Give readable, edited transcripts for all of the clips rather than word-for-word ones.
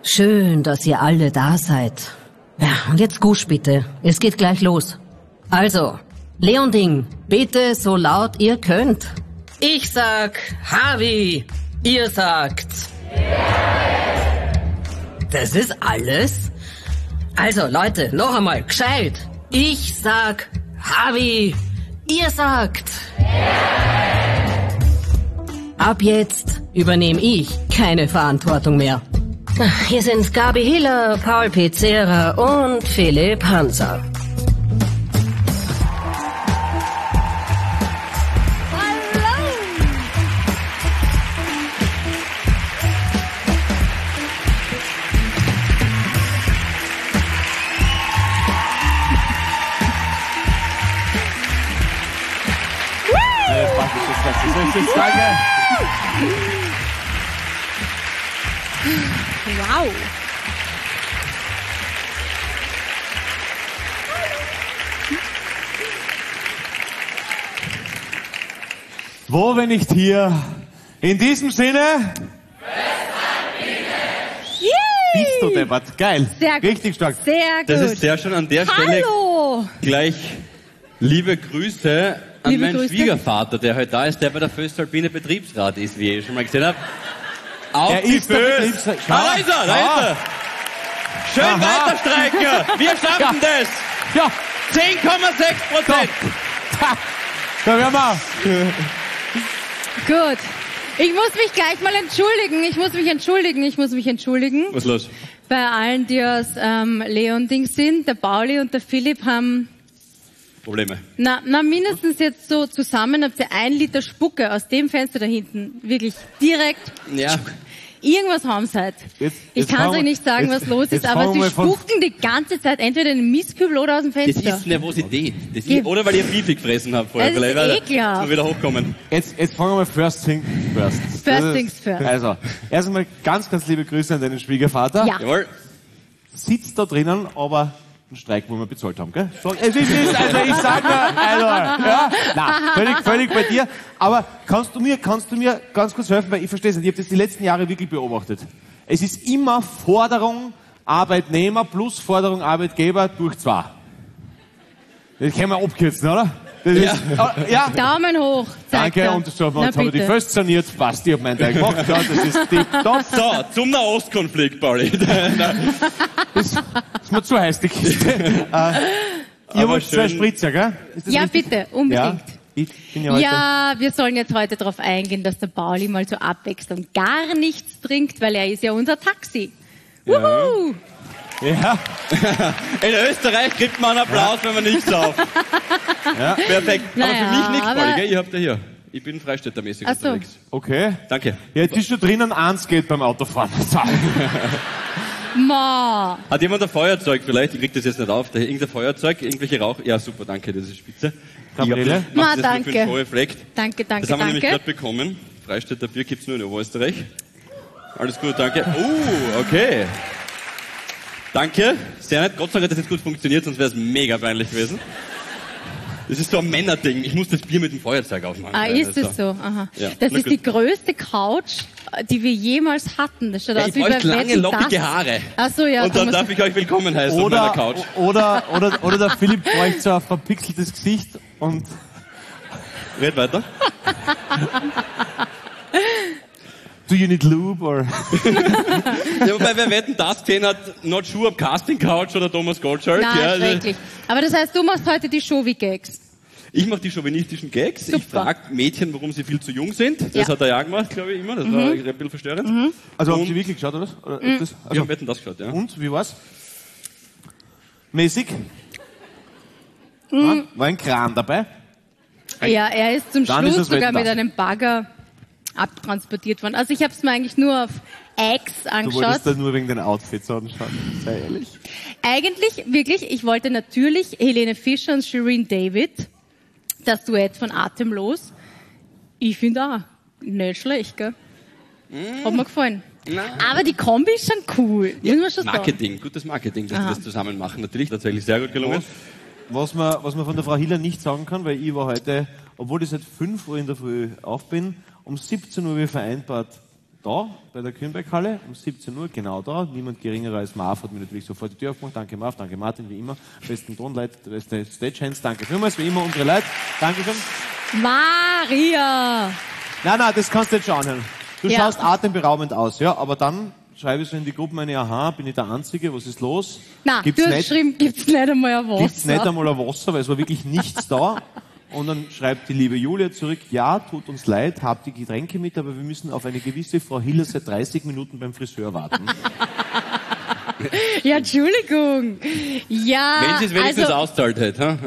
Schön, dass ihr alle da seid. Ja, und jetzt Gusch bitte. Es geht gleich los. Also, Leonding, bitte so laut ihr könnt. Ich sag Harvey, ihr sagt... Das ist alles? Also, Leute, noch einmal, gescheit. Ich sag Harvey, ihr sagt... Ab jetzt übernehme ich keine Verantwortung mehr. Hier sind Gabi Hiller, Paul Pizzera und Philipp Hanser. Danke. Wow. Wo, wenn nicht hier? In diesem Sinne... Bist du deppert. Geil. Sehr gut. Richtig stark. Sehr gut. Das ist sehr schön. An der Stelle gleich liebe Grüße an meinen Schwiegervater, der heute da ist, der bei der Föstalpine Betriebsrat ist, wie ich schon mal gesehen habe. Auf Er die ist der Föst! Betriebsrat. Da ist er, da ist er! Schön weiter streiken! Wir schaffen das! Ja. 10,6%! Da werden wir. Gut. Ich muss mich gleich mal entschuldigen. Ich muss mich entschuldigen. Was ist los? Bei allen, die aus Leonding sind. Der Pauli und der Philipp haben... Probleme. Na, mindestens jetzt so zusammen habt ihr 1 Liter Spucke aus dem Fenster da hinten. Wirklich direkt. Ja. Irgendwas haben sie halt. Ich kann euch nicht sagen, was los ist, aber sie spucken die ganze Zeit entweder in den Mistkübel oder aus dem Fenster. Das ist Nervosität. Das ist, oder weil ihr Fifi gefressen habt vorher. Das ist vielleicht ekelhaft. mal wieder hochkommen. Jetzt fangen wir mal first things first. First things first. Also, erst einmal ganz, ganz liebe Grüße an deinen Schwiegervater. Ja. Jawohl. Sitzt da drinnen, aber ein Streik, wo wir bezahlt haben, gell? So, es ist, also ich sag nur, also, ja, nein, völlig bei dir. Aber kannst du mir ganz kurz helfen, weil ich verstehe es nicht, ich habe das die letzten Jahre wirklich beobachtet. Es ist immer Forderung Arbeitnehmer plus Forderung Arbeitgeber durch 2. Das können wir abkürzen, oder? Das Ja. ist, ja. Daumen hoch. Danke, er. und das haben Na, wir die bitte. Föst saniert, passt, ich hab meinen Teil gemacht, ja, das ist tipptopp. So, zum Nahostkonflikt, Pauli. Das ist mir zu heiß, die Kiste. Ihr wollt 2 Spritzer, gell? Ist das Ja, richtig? bitte, unbedingt. Ja, ich bin ja heute... Ja, wir sollen jetzt heute darauf eingehen, dass der Pauli mal zur Abwechslung gar nichts trinkt, weil er ist ja unser Taxi. Wuhu! Ja. In Österreich kriegt man einen Applaus, wenn man nichts sauft. Ja. Perfekt. Aber Naja, für mich nichts, aber- Pauli, gell? Ihr habt ja hier. Ich bin freistädtermäßig Ach so. unterwegs. Okay. Danke. Ja, jetzt ist schon drinnen, 1 geht beim Autofahren. So. Ma. Hat jemand ein Feuerzeug vielleicht? Ich krieg das jetzt nicht auf. Irgendein Feuerzeug, irgendwelche Rauch... Ja, super, danke, das ist spitze. Gabriele? Ich hab das, Ma, das nur für den danke. Show-Effekt. Danke, Das haben wir nämlich gerade bekommen. Freistädter Bier gibt's nur in Oberösterreich. Alles gut, danke. Okay. Danke. Sehr nett. Gott sei Dank hat das jetzt gut funktioniert, sonst wäre es mega peinlich gewesen. Das ist so ein Männerding. Ich muss das Bier mit dem Feuerzeug aufmachen. Ah, ist es so? Aha. Ja, Das na ist gut. die größte Couch, die wir jemals hatten. Das schaut Ja, aus ich wie bei bräuchte lange, Wetten, lockige dass. Haare. Ach so, ja. Und dann muss- darf ich euch willkommen heißen auf meiner Couch. Oder der Philipp bräuchte so ein verpixeltes Gesicht und... Red weiter. Do you need lube, or... Ja, wobei, wer Wetten, das gesehen hat, not sure, ob Casting Couch oder Thomas Gottschalk. Nein, ja, also, schrecklich. Aber das heißt, du machst heute die Show-Gags. ich mache die chauvinistischen Gags. Super. Ich frage Mädchen, warum sie viel zu jung sind. Das Ja. hat er ja gemacht, glaube ich, immer. Das war ein bisschen verstörend. Also, habt Und- ihr wirklich geschaut, oder? Oder Mhm. das? Wir Also, haben Wetten, das geschaut, ja. und, wie war's? Mäßig? War ein Kran dabei? Ja, er ist zum Dann ist Schluss es sogar Wetten, mit dass. einem Bagger abtransportiert worden. Also ich habe es mir eigentlich nur auf X Du angeschaut. wolltest da nur wegen den Outfits anschauen, sei ehrlich. Eigentlich, wirklich, ich wollte natürlich Helene Fischer und Shireen David, das Duett von Atemlos. Ich finde auch nicht schlecht, gell? Hat mir gefallen. Aber die Kombi ist schon cool, muss man schon sagen. Marketing, gutes Marketing, dass Aha. die das zusammen machen. Natürlich, tatsächlich sehr gut gelungen. Was man von der Frau Hiller nicht sagen kann, weil ich war heute, obwohl ich seit 5 Uhr in der Früh auf bin, um 17 Uhr wie vereinbart da, bei der Kühnberghalle, um 17 Uhr, genau da. Niemand geringerer als Marv hat mir natürlich sofort die Tür aufgemacht. Danke Marv, danke Martin, wie immer. Besten Tonleiter, beste Stagehands, danke vielmals, wie immer unsere Leute. Dankeschön. Maria! Nein, das kannst du jetzt schon anhören. Du Ja. schaust atemberaubend aus, ja, aber dann schreibe ich so in die Gruppe meine, aha, bin ich der Einzige, was ist los? Na, Gibt's du hast nicht- geschrieben, gibt's nicht einmal ein Wasser. Gibt's nicht einmal ein Wasser, weil es war wirklich nichts da. Und dann schreibt die liebe Julia zurück, ja, tut uns leid, habt die Getränke mit, aber wir müssen auf eine gewisse Frau Hiller seit 30 Minuten beim Friseur warten. Ja, Entschuldigung. Ja, Wenn sie es wenigstens also, auszahlt hätte.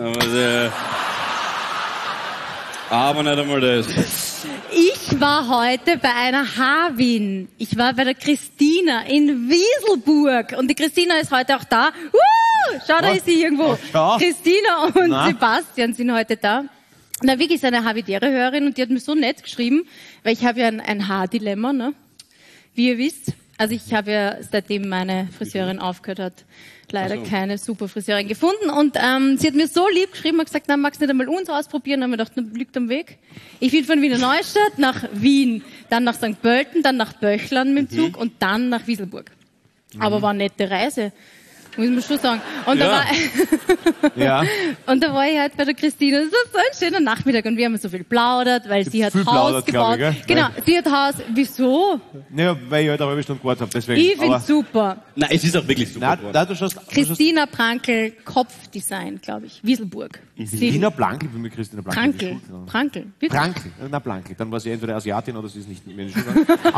Aber nicht einmal das. ich war heute bei einer Haarwin. Ich war bei der Christina in Wieselburg. Und die Christina ist heute auch da. Schau, da ist sie irgendwo. schau. Christina und Na? Sebastian sind heute da. Na, wirklich ist eine Habitäre-Hörerin und die hat mir so nett geschrieben, weil ich habe ja ein Haardilemma, ne? Wie ihr wisst. Also ich habe ja, seitdem meine Friseurin aufgehört hat, leider keine super Friseurin gefunden. Und sie hat mir so lieb geschrieben und gesagt, na, magst du nicht einmal uns ausprobieren? Dann haben wir gedacht, na, liegt am Weg. Ich bin von Wiener Neustadt nach Wien, dann nach St. Pölten, dann nach Böchlern mit dem Zug und dann nach Wieselburg. Aber war eine nette Reise. Muss man schon sagen. Und, Ja. Ja. da war ich halt bei der Christine. Das war so ein schöner Nachmittag und wir haben so viel plaudert, weil sie hat viel Haus plaudert, glaub gebaut. ich, gell? Genau, sie hat Haus. Wieso? Naja, weil ich halt eine halbe Stunde gewartet habe, deswegen. Ich find's Aber- super. Nein, es ist auch wirklich super Nein, geworden. nein, du schaust, Christina Prankel, Kopfdesign, glaube ich. Wieselburg. Sie- Wiener Blankel, ich bin mit Christina Blankel. in die Prankel. Schule gegangen. Prankel. Wirklich? Prankel, na Blankel. Dann war sie entweder Asiatin oder sie ist nicht mit mir in die Schule gegangen.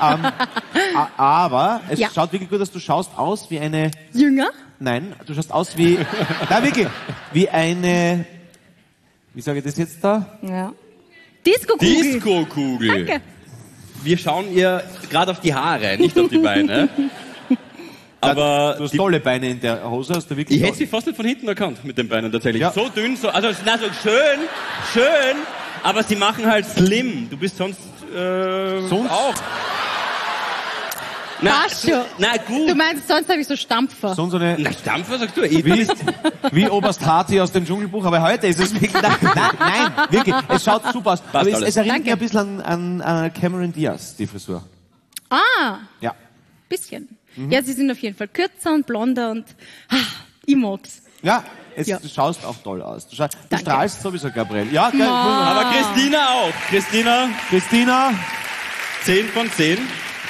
Aber es Ja. schaut wirklich gut aus, du schaust aus wie eine, Jünger? nein, du schaust aus wie, na wirklich, wie eine, wie sage ich das jetzt da? Ja. Disco-Kugel. Disco-Kugel. Danke. Wir schauen ihr gerade auf die Haare, nicht auf die Beine. Aber Du hast tolle Beine in der Hose, hast du wirklich. ich hätte sie fast nicht von hinten erkannt mit den Beinen tatsächlich. Ja. So dünn, so, also na, so schön, aber sie machen halt slim. Du bist sonst, Sonst? auch. Na, Passt schon. na gut. Du meinst, sonst habe ich so Stampfer. so eine, Na, Stampfer sagst du? Ich, wie Oberst Hati aus dem Dschungelbuch, aber heute ist es wirklich, nein, wirklich, es schaut super aus. Aber alles. es erinnert mich Danke. ein bisschen an Cameron Diaz, die Frisur. Ah, Ja. bisschen. Ja, sie sind auf jeden Fall kürzer und blonder und ich mag's. Ja, Ja. du schaust auch toll aus. Du Danke. strahlst sowieso, Gabriel. Ja, geil. aber Christina auch. Christina, 10 von 10.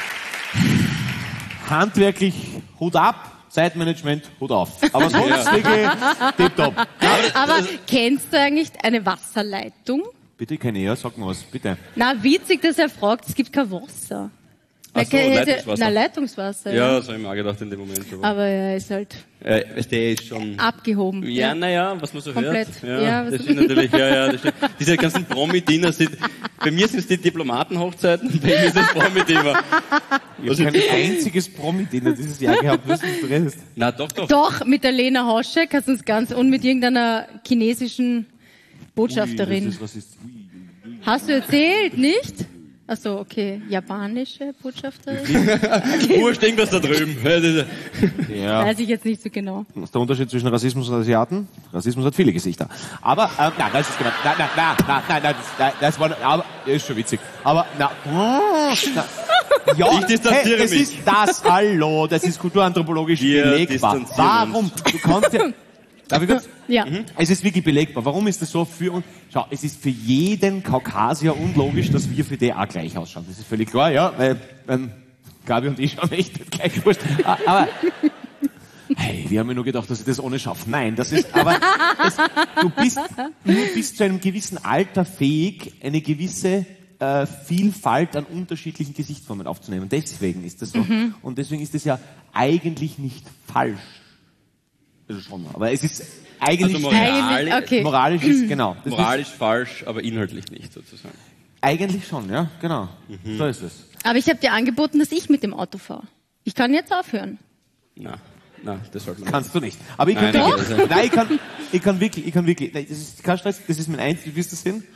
handwerklich Hut ab, Zeitmanagement Hut auf. Aber sonst Ja. wirklich tipptopp. Aber kennst du eigentlich eine Wasserleitung? Bitte keine ja, sag mal was, bitte. Na, witzig, dass er fragt, es gibt kein Wasser. Ach so, Leitungswasser. Na, Leitungswasser. Ja, das habe ich mir auch gedacht in dem Moment. Aber er ist halt Der ist schon... abgehoben. Ja, naja, was man so Komplett. hört. Ja, was- das stimmt natürlich, ja, das stimmt. Diese ganzen Promi-Dinner sind, bei mir sind es die Diplomatenhochzeiten, bei mir ist es Promi-Dinner. Ich habe kein einziges Promi-Dinner dieses Jahr gehabt, was du redest. Na, doch. Doch, mit der Lena Hoschek hast du uns ganz, und mit irgendeiner chinesischen Botschafterin. Ui, das ist Rassist. Ui. Hast du erzählt, nicht? Ach so, okay. Japanische Botschafterin? Wurscht, irgendwas da drüben. Ja, das ist- Ja. Weiß ich jetzt nicht so genau. Was ist der Unterschied zwischen Rassismus und Asiaten? Rassismus hat viele Gesichter. Aber, nein, das ist genau, das war, aber, ist schon witzig. Aber, ja, Ich distanziere das mich. ist das, hallo, das ist kulturanthropologisch Wir belegbar. distanzieren Warum? Du kannst ja, darf ich kurz? Ja. Es ist wirklich belegbar. Warum ist das so für uns? Schau, es ist für jeden Kaukasier unlogisch, dass wir für die auch gleich ausschauen. Das ist völlig klar, ja, weil, Gabi und ich schauen echt gleich wurscht. Aber, hey, wir haben ja nur gedacht, dass ich das ohne schaffe. Nein, das ist, aber, du bist nur bis zu einem gewissen Alter fähig, eine gewisse Vielfalt an unterschiedlichen Gesichtsformen aufzunehmen. Deswegen ist das so. Und deswegen ist das ja eigentlich nicht falsch. Also schon, aber es ist eigentlich Also Eigentlich, okay. moralisch ist, genau. Das moralisch falsch, aber inhaltlich nicht, sozusagen. ist, eigentlich schon, ja, genau. So ist es. Aber ich habe dir angeboten, dass ich mit dem Auto fahre. Ich kann jetzt aufhören. Na, das sollte man Kannst du nicht. Aber ich kann Nein, wirklich, nein, nein, ich kann wirklich, nein, das ist kein Stress, das ist mein einziges, willst du das hin?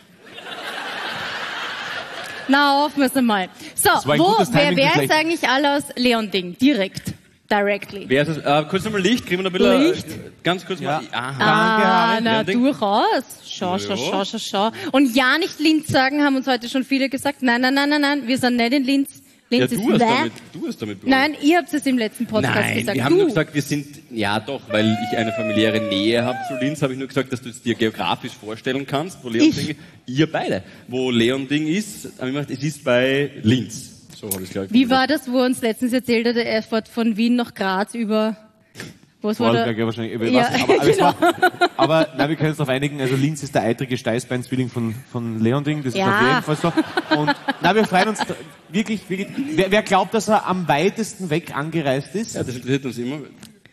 Na, hoffen wir es einmal. So, war ein gutes Timing, wer ist vielleicht. eigentlich alle aus Leonding? Direkt. Directly. Wer ist das? Kurz nochmal Licht, kriegen wir noch ein bisschen... Licht? Ganz kurz mal... Aha. Danke, Harry. Na, Leonding. durchaus. Schau. Und ja nicht Linz sagen, haben uns heute schon viele gesagt. Nein, wir sind nicht in Linz. Linz Ja, ist du hast bäh. damit begonnen. Nein, ihr habt es im letzten Podcast Nein, gesagt. wir haben du. nur gesagt, wir sind, ja doch, weil ich eine familiäre Nähe habe zu Linz, habe ich nur gesagt, dass du es dir geografisch vorstellen kannst, wo Leonding, ihr beide, wo Leonding ist, habe ich gesagt, es ist bei Linz. So habe ich es, glaube ich. Wie war das, wo er uns letztens erzählt hat, er fährt von Wien nach Graz über... Was war Vorarlberg, der? ja, wahrscheinlich. Ich Ja, weiß nicht, aber, genau. aber nein, wir können uns darauf einigen, also Linz ist der eitrige Steißbein-Zwilling von Leonding, das ist Ja. auf jeden Fall so. Und nein, wir freuen uns wirklich. Wer glaubt, dass er am weitesten weg angereist ist? Ja, das interessiert uns immer.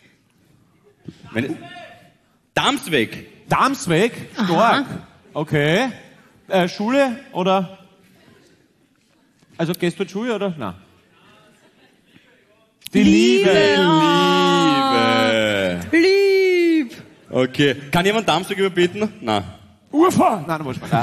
Darmsweg. Darmsweg? Stark. Okay. Schule oder? Also gehst du in die Schule oder? Nein. Die Liebe. Lieb! Okay. Kann jemand Darmsweg überbieten? Nein. Urfahr! Nein, muss man.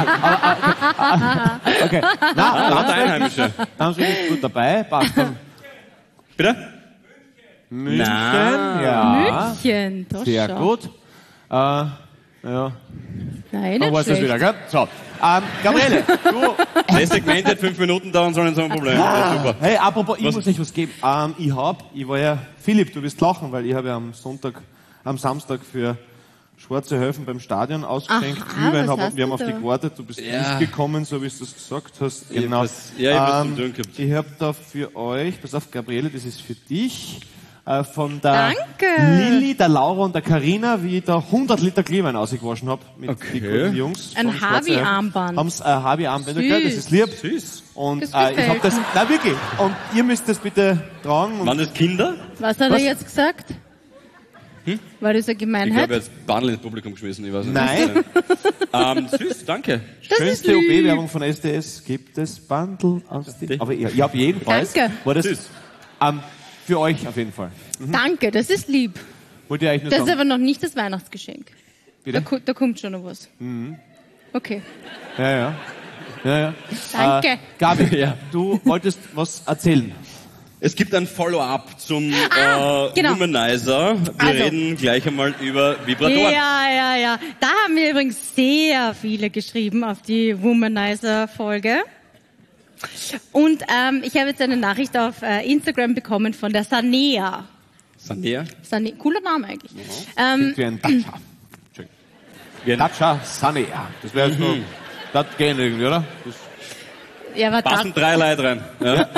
Okay. Lauter Einheimische. Darmsweg ist gut dabei. Passt dann. Bitte? München. Na. Ja. München, das Sehr schau. gut. Ja. Nein, Dann nicht war's das schlecht. wieder, gell? So. Gabriele, du. Das Segment hat 5 Minuten dauern sollen, so ein Problem. Ja, super. Hey, apropos, ich Was? muss euch was geben. Ich war ja, Philipp, du wirst lachen, weil ich habe ja am Samstag für Schwarze Höfen beim Stadion ausgeschenkt. Aha, Glühwein, was hast wir haben du auf da? dich gewartet, du bist Ja. nicht gekommen, so wie du das gesagt hast. Ich Genau. hab ich hab was zum Tun gehabt. Ich habe da für euch, pass auf, Gabriele, das ist für dich, von der Danke. Lilly, der Laura und der Karina, wie ich da 100 Liter Glühwein ausgewaschen habe mit Okay. den guten Jungs. Ein von Schwarze Höfen. Harvey-Armband. Haben's ein Harvey-Armband, Süß. gell? Das ist lieb. Süß. Und Das ich habe gefällt das, mir. na wirklich, und ihr müsst das bitte tragen. Und Waren das Kinder? Was hat Was? er jetzt gesagt? War das eine Ich Gemeinheit? habe jetzt Bandel ins Publikum geschmissen, ich weiß nicht. Nein. Süß, danke. Das Schönste ist lieb. OB-Werbung von SDS gibt es Bundle aus dem. Aber ja, auf jeden Fall. Danke. War das Süß. für euch auf jeden Fall. Danke, das ist lieb. Wollte ich eigentlich nur Das ist sagen. aber noch nicht das Weihnachtsgeschenk. Bitte? Da kommt schon noch was. Okay. Ja. Danke. Gabi, Ja. du wolltest was erzählen. Es gibt ein Follow-up zum genau. Womanizer. Wir Also. reden gleich einmal über Vibratoren. Ja. Da haben mir übrigens sehr viele geschrieben auf die Womanizer-Folge. Und ich habe jetzt eine Nachricht auf Instagram bekommen von der Sanea. Sanea? Cooler Name eigentlich. Wie ein Dacia. Wie ein Dacia Sanea. Das wäre jetzt nur, das gehen irgendwie, oder? Das, Ja, aber Passen 3 Leute rein. Ja.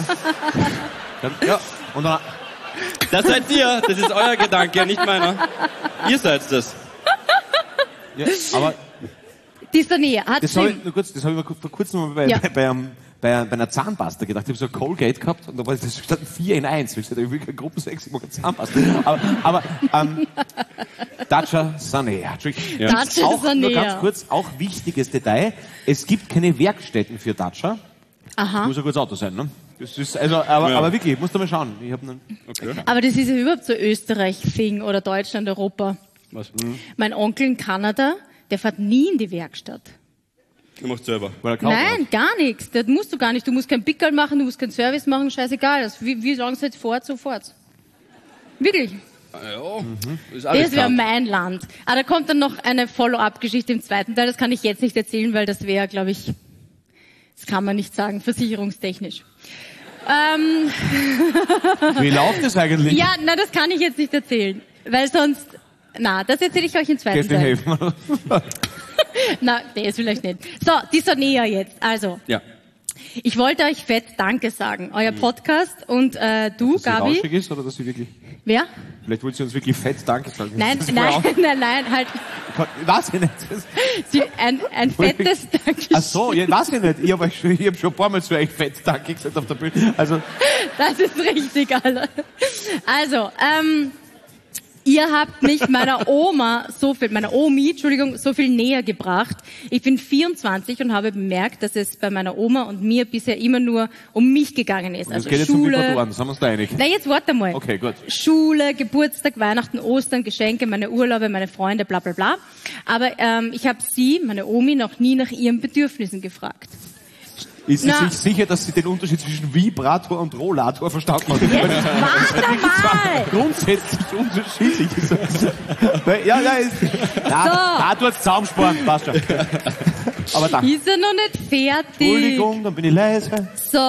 ja. Und dann, Das seid ihr. Das ist euer Gedanke, nicht meiner. Ihr seid das. ja, aber die Sanea hat das habe geschrieben. ich, nur kurz, das habe ich mir vor kurzem mal Ja. bei einer Zahnpasta gedacht. Ich habe so ein Colgate gehabt und da war das stand 4 in 1. Ich gesagt, ich will keine Gruppensex, ich mag keine Zahnpasta. Aber Dacia Sanea. Ja. Dacia Auch, nur Sanea. ganz kurz, auch wichtiges Detail. Es gibt keine Werkstätten für Dacia. Aha. Muss ein gutes Auto sein, ne? Das ist, also, Ja. aber wirklich, musst du mal schauen. Ich habe Okay. Aber das ist ja überhaupt so Österreich-Thing oder Deutschland, Europa. Was? Mein Onkel in Kanada, der fährt nie in die Werkstatt. Ihr macht selber. weil er kauft Nein, gar nichts. Das musst du gar nicht. Du musst kein Pickerl machen, du musst keinen Service machen, scheißegal. Das, wie sagen sie jetzt fort, sofort. Wirklich. Ja, ist alles Das wäre klar. mein Land. Aber da kommt dann noch eine Follow-up-Geschichte im zweiten Teil. Das kann ich jetzt nicht erzählen, weil das wäre, glaube ich, das kann man nicht sagen, versicherungstechnisch. Wie läuft das eigentlich? Ja, na, das kann ich jetzt nicht erzählen. Weil sonst, na, das erzähle ich euch im zweiten Gehst du mir Teil. helfen? Na, das vielleicht nicht. So, die Sonea jetzt. Also, Ja. ich wollte euch fett Danke sagen. Euer Podcast und du, Dass sie Gabi. rauschig ist oder dass sie wirklich... Wer? Vielleicht wollt sie uns wirklich fett Danke sagen. Nein, Das ist nein, voll nein, halt Weiß ich nicht. ein fettes Dankeschön. Ach so, ja, weiß ich nicht. Ich habe schon ein paar Mal zu euch fett Danke gesagt auf der Bühne. Also, Das ist richtig, Alter. Also, ihr habt mich meiner Omi, so viel näher gebracht. Ich bin 24 und habe bemerkt, dass es bei meiner Oma und mir bisher immer nur um mich gegangen ist. das Also geht jetzt um Schule. Vibratoren, sind wir uns da einig? Na, jetzt warte mal. Okay, gut. Schule, Geburtstag, Weihnachten, Ostern, Geschenke, meine Urlaube, meine Freunde, bla bla bla. Aber ich habe sie, meine Omi, noch nie nach ihren Bedürfnissen gefragt. Ist sie Na. sich sicher, dass sie den Unterschied zwischen Vibrator und Rollator verstanden hat? Warte mal! Grundsätzlich unterschiedlich ist. Ja, da tut's Zaumsparen, passt schon. Aber danke. Ist er noch nicht fertig? Entschuldigung, dann bin ich leise. So,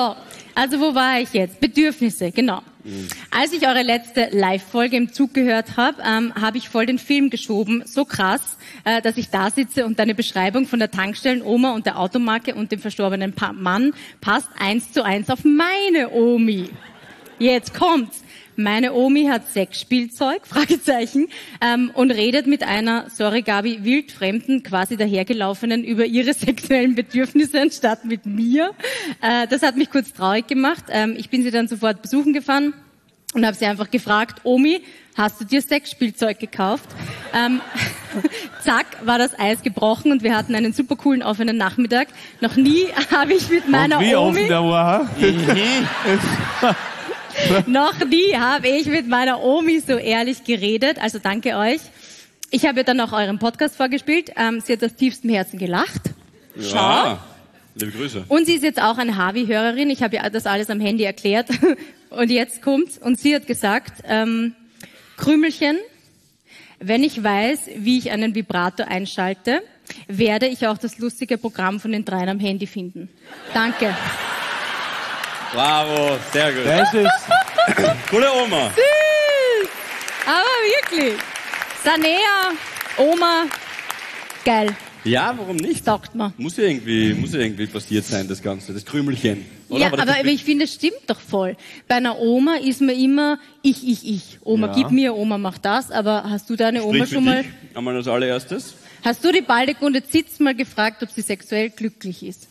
Also wo war ich jetzt? Bedürfnisse, genau. Als ich eure letzte Live-Folge im Zug gehört habe, habe ich voll den Film geschoben. So krass, dass ich da sitze und deine Beschreibung von der Tankstellen-Oma und der Automarke und dem verstorbenen Mann passt 1:1 auf meine Omi. Jetzt kommt's. Meine Omi hat Sexspielzeug, Fragezeichen, und redet mit einer, sorry Gabi, wildfremden, quasi dahergelaufenen über ihre sexuellen Bedürfnisse anstatt mit mir. Das hat mich kurz traurig gemacht. Ich bin sie dann sofort besuchen gefahren und habe sie einfach gefragt, Omi, hast du dir Sexspielzeug gekauft? Zack, war das Eis gebrochen und wir hatten einen super coolen offenen Nachmittag. Noch nie habe ich mit meiner Wie Omi... offen der war, ha? Noch nie habe ich mit meiner Omi so ehrlich geredet, also danke euch. Ich habe ihr dann auch euren Podcast vorgespielt, sie hat aus tiefstem Herzen gelacht. Ja, liebe Grüße. Und sie ist jetzt auch eine Harvey-Hörerin, ich habe ihr das alles am Handy erklärt. Und jetzt kommt's, und sie hat gesagt, Krümelchen, wenn ich weiß, wie ich einen Vibrator einschalte, werde ich auch das lustige Programm von den dreien am Handy finden. Danke. Bravo, sehr gut. Das ist... Coole Oma. Süß! Aber wirklich. Sanea, Oma, geil, Ja, warum nicht? sagt man. Muss ja irgendwie passiert sein, das Ganze, das Krümelchen. Oder? Ja, Aber das aber ich finde, es stimmt doch voll. Bei einer Oma ist man immer ich. Oma, Ja. gib mir, Oma, mach das. Aber hast du deine Oma Sprich schon für mal... dich, einmal als allererstes. Hast du die Baldegunde Zitz mal gefragt, ob sie sexuell glücklich ist?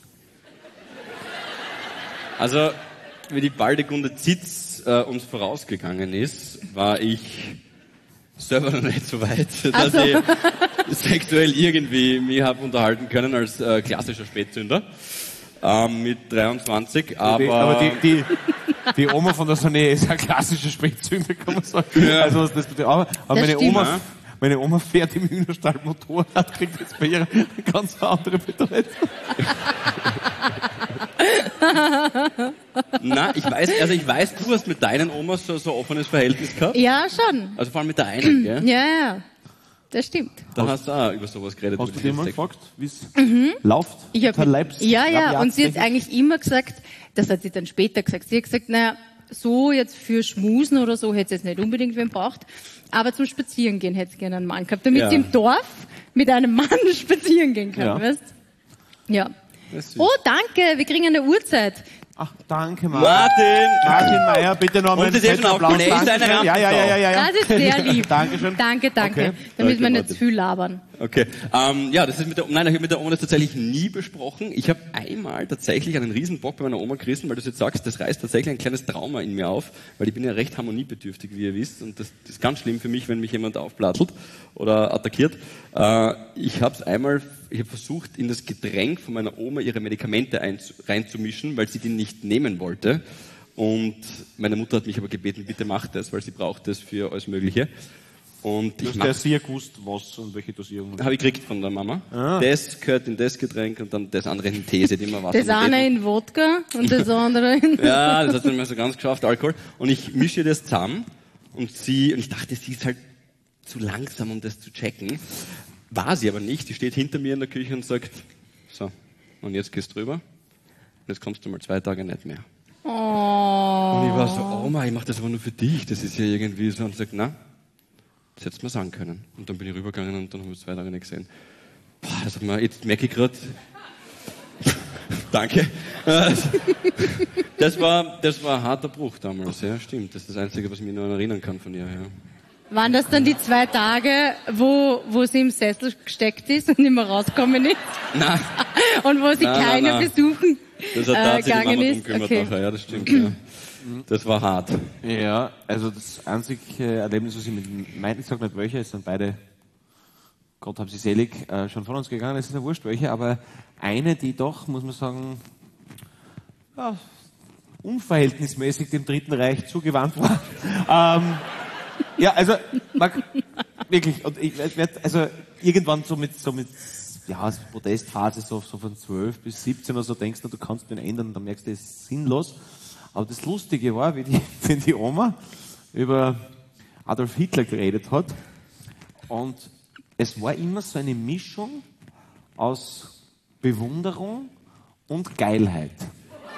Also, wie die Baldegunde Zitz uns vorausgegangen ist, war ich selber noch nicht so weit, dass so. ich sexuell irgendwie mich habe unterhalten können als klassischer Spätzünder mit 23. Aber Die Oma von der Sonne ist ein klassischer Spätzünder, kann man sagen. Ja. Also, aber Das meine stimmt. Oma... Meine Oma fährt im Hühnerstall Motorrad, kriegt jetzt bei ihr eine ganz andere Bedeutung. na, ich weiß, du hast mit deinen Omas so offenes Verhältnis gehabt. Ja, schon. Also vor allem mit der einen, gell? Ja, das stimmt. Da hast du auch über sowas geredet. Hast über du dir mal dieses gefragt, wie es läuft? Ich hab ja, und sie hat eigentlich immer gesagt, das hat sie dann später gesagt, sie hat gesagt, naja, so jetzt für Schmusen oder so hätte sie jetzt nicht unbedingt wen braucht, aber zum Spazierengehen hätte sie gerne einen Mann gehabt, damit Ja. sie im Dorf mit einem Mann spazieren gehen kann, Ja. weißt? Ja. Das ist süß. Oh, danke, wir kriegen eine Uhrzeit. Ach, danke, Martin. Martin! Martin Meyer, bitte noch Und das ist schon aufgefallen, er ist eine Ja. Das ist sehr lieb. Dankeschön. Danke. Okay. Damit wir Danke, nicht Martin. zu viel labern. Okay. Ja, das ist mit der Oma das tatsächlich nie besprochen. Ich habe einmal tatsächlich einen riesen Bock bei meiner Oma gerissen, weil du jetzt sagst, das reißt tatsächlich ein kleines Trauma in mir auf, weil ich bin ja recht harmoniebedürftig, wie ihr wisst, und das ist ganz schlimm für mich, wenn mich jemand aufplattelt oder attackiert. Ich habe versucht, in das Getränk von meiner Oma ihre Medikamente reinzumischen, weil sie die nicht nehmen wollte. Und meine Mutter hat mich aber gebeten, bitte mach das, weil sie braucht das für alles Mögliche. Und Du ich hast ja sehr gewusst, was und welche Dosierung. habe ich gekriegt von der Mama. Das gehört in das Getränk und dann das andere in Tee, sie hat immer Wasser. Das eine mit in Wodka und das andere in... Ja, das hat sie nicht mehr so ganz geschafft, Alkohol. Und ich mische das zusammen und ich dachte, sie ist halt zu langsam, um das zu checken. War sie aber nicht. Die steht hinter mir in der Küche und sagt, so, und jetzt gehst du drüber. Und jetzt kommst du mal 2 Tage nicht mehr. Oh. Und ich war so, Oma, ich mache das aber nur für dich. Das ist ja irgendwie so. Und sie sagt, na, das hättest du mir sagen können. Und dann bin ich rübergegangen und dann haben wir 2 Tage nicht gesehen. Boah, das hat mir, jetzt merke ich gerade, danke. Das war ein harter Bruch damals, ja, stimmt. Das ist das Einzige, was ich mich noch erinnern kann von ihr, ja. Waren das dann die 2 Tage, wo sie im Sessel gesteckt ist und nicht mehr rausgekommen ist? Nein, Und wo sie keiner nein. besuchen das hat tatsächlich die gegangen Mama drum ist? gekümmert Okay. nachher, ja, das stimmt, ja. Das war hart. Ja, also das einzige Erlebnis, was ich mit meinen, ich sag nicht welche, es sind beide, Gott hab sie selig, schon von uns gegangen, es ist ja wurscht welche, aber eine, die doch, muss man sagen, ja, unverhältnismäßig dem Dritten Reich zugewandt war. Ja, also, wirklich, und ich werd, also irgendwann so mit ja, so Protestphase so von 12 bis 17 oder so denkst du kannst den ändern und dann merkst du, das ist sinnlos. Aber das Lustige war, wie die Oma über Adolf Hitler geredet hat. Und es war immer so eine Mischung aus Bewunderung und Geilheit.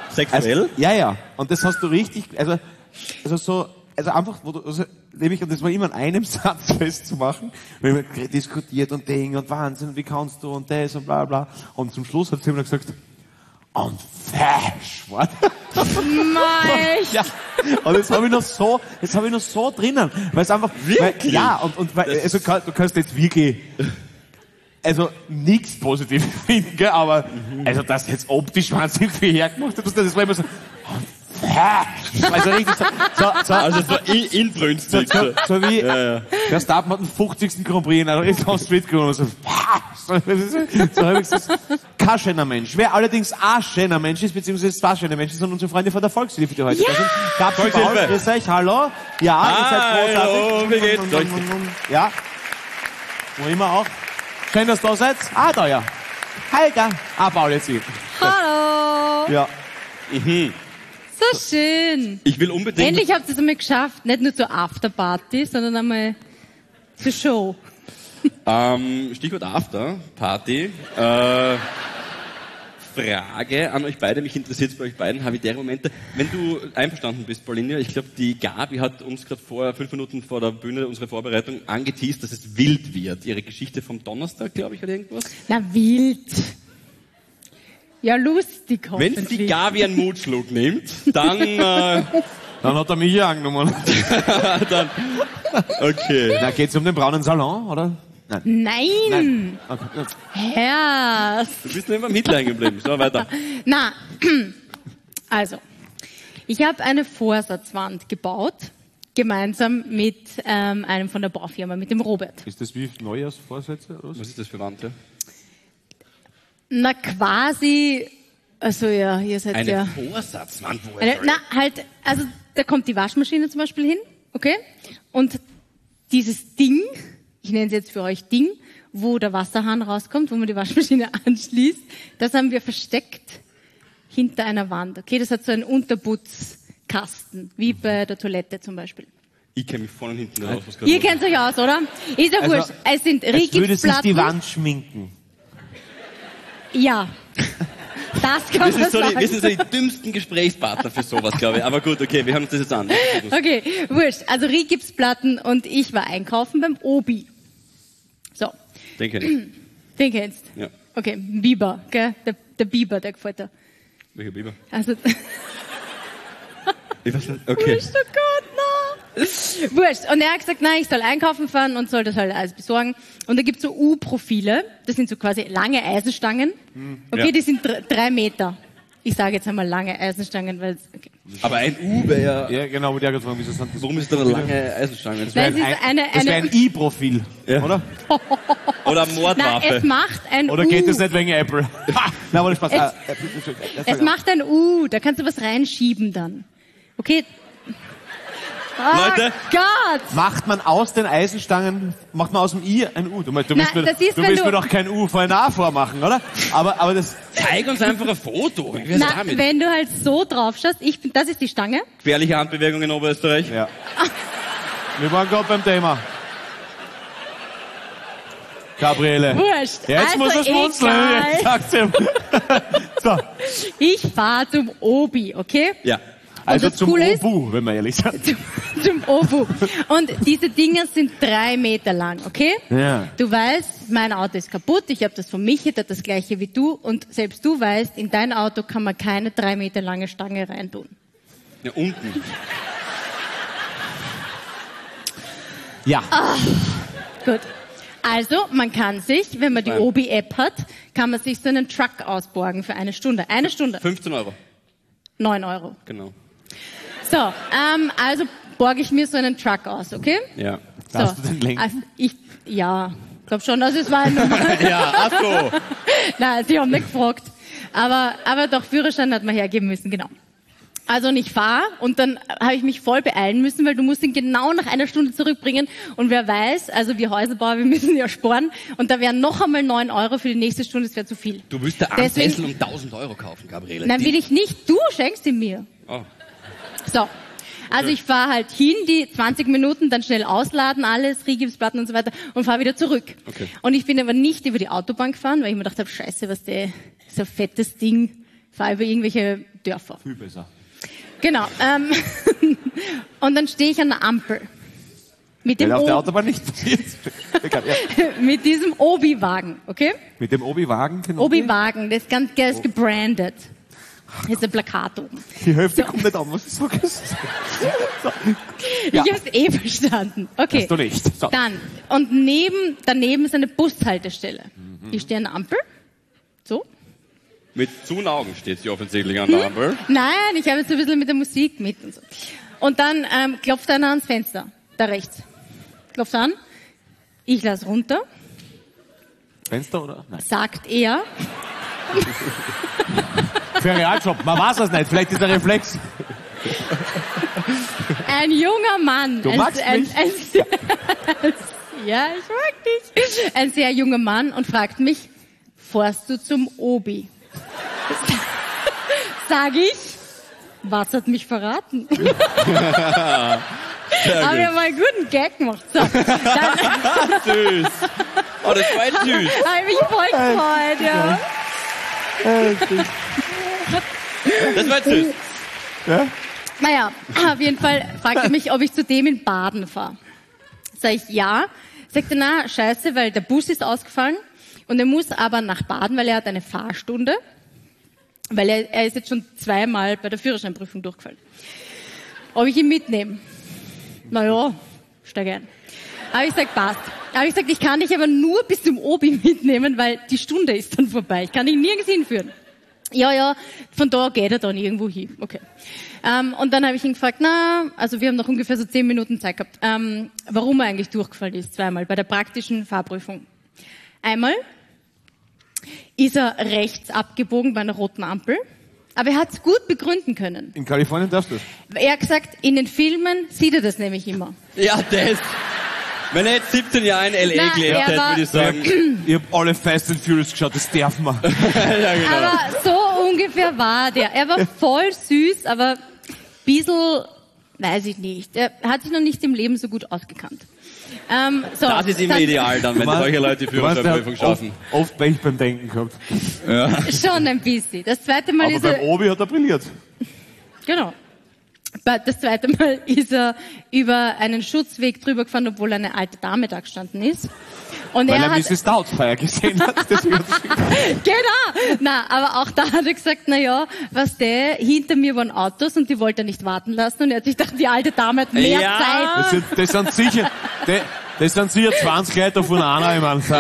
Sexuell? Ja. Und das hast du richtig, also einfach, nämlich, und das war immer in einem Satz festzumachen, weil wir diskutiert und Ding und Wahnsinn, wie kannst du und das und bla bla. Und zum Schluss hat sie immer gesagt, und fesch, was? Ja. Und das habe ich noch so drinnen, weil es einfach, Wirklich? Also du kannst jetzt wirklich, also nichts Positives finden, gell, aber, also das jetzt optisch wahnsinnig viel hergemacht hat, das war immer so, also richtig Also so inbrünstig. so wie, der Startmann hat den 50. Grand Prix in einer Street gewonnen, so habe ich gesagt, kein schöner Mensch. Wer allerdings ein schöner Mensch ist, beziehungsweise zwei schöne Menschen, sind unsere Freunde von der Volkshilfe, die heute da sind. Gabi Paul, grüß euch, hallo. Ja, ihr seid großartig. Hallo, wie geht's? Ja. Wo immer auch. Schön, dass ihr da seid. Da ja. Heika. Paul jetzt hier. Hallo! Ja. So schön. Ich will unbedingt... Endlich habt ihr es einmal geschafft, nicht nur zur Afterparty, sondern einmal zur Show. Stichwort Afterparty. Frage an euch beide, mich interessiert es bei euch beiden, habitäre Momente. Wenn du einverstanden bist, Paulinia, ich glaube, die Gabi hat uns gerade vor 5 Minuten vor der Bühne unsere Vorbereitung angeteased, dass es wild wird. Ihre Geschichte vom Donnerstag, glaube ich, oder irgendwas? Na, wild. Ja, lustig Wenn hoffentlich. die Gabi einen Mutschluck nimmt, dann... Dann hat er mich hier angenommen. dann okay. Na, geht's um den braunen Salon, oder? Nein! Okay. Herr. Du bist nur immer im Hitler geblieben. So, weiter. Na, also, ich habe eine Vorsatzwand gebaut, gemeinsam mit einem von der Baufirma, mit dem Robert. Ist das wie Neujahrsvorsätze, oder was? Was ist das für Wand, ja? Na, quasi, also ja, ihr seid ja... Eine Vorsatzwand, wo Also da kommt die Waschmaschine zum Beispiel hin, okay? Und dieses Ding, ich nenne es jetzt für euch Ding, wo der Wasserhahn rauskommt, wo man die Waschmaschine anschließt, das haben wir versteckt hinter einer Wand, okay? Das hat so einen Unterputzkasten, wie bei der Toilette zum Beispiel. Ich kenne mich vorne und hinten raus. Was Ihr kennt euch aus, oder? Ist ja wurscht. Es sind Als würde sich die Rigipsplatten. Wand schminken. Ja. Das kann Wir man sind, sagen. wir sind so die dümmsten Gesprächspartner für sowas, glaube ich. Aber gut, okay, wir hören uns das jetzt an. Okay, wurscht. Also Rigipsplatten und ich war einkaufen beim Obi. So, Den kenn ich. den kennst. Ja. Okay, Biber, gell? Der Biber, der gefällt dir. Welcher Biber? Also, Ich weiß nicht. Okay. wurscht, oh Gott, no. Wurscht. Und er hat gesagt, nein, ich soll einkaufen fahren und soll das halt alles besorgen. Und da gibt's so U-Profile. Das sind so quasi lange Eisenstangen. Okay, Ja. die sind 3 Meter. Ich sage jetzt einmal lange Eisenstangen, weil okay. Aber ein U wäre ja... Ja, genau, wo die gesagt haben, wieso sind das? Warum ist da eine lange Eisenstange? Das Nein, wär es ist eine Das wäre ein I-Profil, Ja. oder? oder eine Nein, Mordwaffe. es macht ein Oder U. geht das nicht wegen Apple? Nein, aber das passt. Es macht ein U, da kannst du was reinschieben dann. Okay? Oh Leute. Gott! Macht man aus den Eisenstangen, macht man aus dem I ein U? Du willst Nein, mir, das ist, du wenn willst du- mir doch kein U vor ein A vormachen, oder? Aber das, Zeig uns einfach ein Foto. Wie wär's Na, damit? wenn du halt so drauf schaust, das ist die Stange. Gefährliche Handbewegung in Oberösterreich. ja. Wir waren gerade beim Thema. Gabriele. Wurscht. Jetzt also muss er schmunzeln. egal. Jetzt sagt's ihm. So. Ich fahre zum Obi, okay? Ja. Also das zum Coole ist- Obu, wenn man ehrlich sagt. Zum Obu. Und diese Dinger sind 3 Meter lang, okay? Ja. Du weißt, mein Auto ist kaputt, ich habe das von Michi, der hat das gleiche wie du. Und selbst du weißt, in dein Auto kann man keine 3 Meter lange Stange reintun. Ja, unten. Ja. Gut. Also, man kann sich, wenn man die Nein. Obi-App hat, kann man sich so einen Truck ausborgen für 1 Stunde. 1 Stunde. 15 Euro. 9 Euro. Genau. So, also borge ich mir so einen Truck aus, okay? Ja. So. Hast du den Link? Also ja, glaub schon, dass es war ein Nummer. Ja, ach so. Nein, sie haben nicht gefragt. Aber doch, Führerschein hat man hergeben müssen, genau. Also und ich fahre und dann habe ich mich voll beeilen müssen, weil du musst ihn genau nach 1 Stunde zurückbringen. Und wer weiß, also wir Häuserbauer, wir müssen ja sparen. Und da wären noch einmal 9 Euro für die nächste Stunde, das wäre zu viel. Du willst der Deswegen- Amtessel um 1000 Euro kaufen, Gabriele. Nein, will ich nicht. Du schenkst ihn mir. Oh. So. Also ich fahre halt hin, die 20 Minuten, dann schnell ausladen, alles, Rigipsplatten und so weiter und fahre wieder zurück. Okay. Und ich bin aber nicht über die Autobahn gefahren, weil ich mir gedacht habe, scheiße, was der, so ein fettes Ding, fahre über irgendwelche Dörfer. Viel besser. Genau. Und dann stehe ich an der Ampel. Mit dem Weil auf der Autobahn nicht passiert. mit diesem Obi-Wagen, okay? Mit dem Obi-Wagen? Obi-Wagen, das ist gebrandet. Hier ist ein Plakat oben. Die Hälfte kommt nicht an, was du sagst. Ja. Ich hab's eh verstanden. Okay. Hast du nicht. So. Dann. Und daneben ist eine Bushaltestelle. Ich stehe an der Ampel. So. Mit zu Augen steht sie offensichtlich an der Ampel. Nein, ich habe jetzt ein bisschen mit der Musik mit und so. Und dann klopft einer ans Fenster. Da rechts. Klopft an. Ich lass runter. Fenster oder? Nein. Sagt er. Für einen Realjob. Man weiß es nicht. Vielleicht ist der Reflex. Ein junger Mann. Du magst mich? Ja, ich mag dich. Ein sehr junger Mann und fragt mich, fährst du zum Obi? Sag ich, was hat mich verraten? Aber wir haben einen guten Gag gemacht. So, dann Süß. Oh, das war jetzt süß. habe ich mich voll gefreut, ja. Das war jetzt süß. Ja? Naja, auf jeden Fall fragt er mich, ob ich zu dem in Baden fahre. Sag ich ja. Sagt er, na, scheiße, weil der Bus ist ausgefallen und er muss aber nach Baden, weil er hat eine Fahrstunde, weil er ist jetzt schon 2-mal bei der Führerscheinprüfung durchgefallen. Ob ich ihn mitnehme? Naja, steig ein. Aber ich sag, passt. Aber ich sag, ich kann dich aber nur bis zum Obi mitnehmen, weil die Stunde ist dann vorbei. Ich kann dich nirgends hinführen. Ja, von da geht er dann irgendwo hin. Okay. Und dann habe ich ihn gefragt, also wir haben noch ungefähr so 10 Minuten Zeit gehabt, warum er eigentlich durchgefallen ist, 2-mal bei der praktischen Fahrprüfung. Einmal ist er rechts abgebogen bei einer roten Ampel, aber er hat es gut begründen können. In Kalifornien darfst du es. Er hat gesagt, in den Filmen sieht er das nämlich immer. Ja, das. Wenn er jetzt 17 Jahre in L.A. gelebt hätte, würde ich sagen. Ich habe alle Fast and Furious geschaut, das darf man. Ja, genau. Aber so ungefähr war der. Er war voll süß, aber ein bisschen, weiß ich nicht. Er hat sich noch nicht im Leben so gut ausgekannt. So, Das ist immer ideal dann, wenn solche Leute die Führerscheinprüfung schaffen. Oft Pech beim Denken gehabt. schon ein bisschen. Das zweite Mal Aber ist beim er, Obi hat er brilliert. genau. Das zweite Mal ist er über einen Schutzweg drüber gefahren, obwohl eine alte Dame da gestanden ist. Und Weil er er hat, Mrs. Doubtfire gesehen hat. Deswegen hat er genau! Na, aber auch da hat er gesagt, hinter mir waren Autos und die wollte er nicht warten lassen und er hat sich gedacht, die alte Dame hat mehr Ja. Zeit. das sind sicher, das sind sicher 20 Leute von einer, ich meine.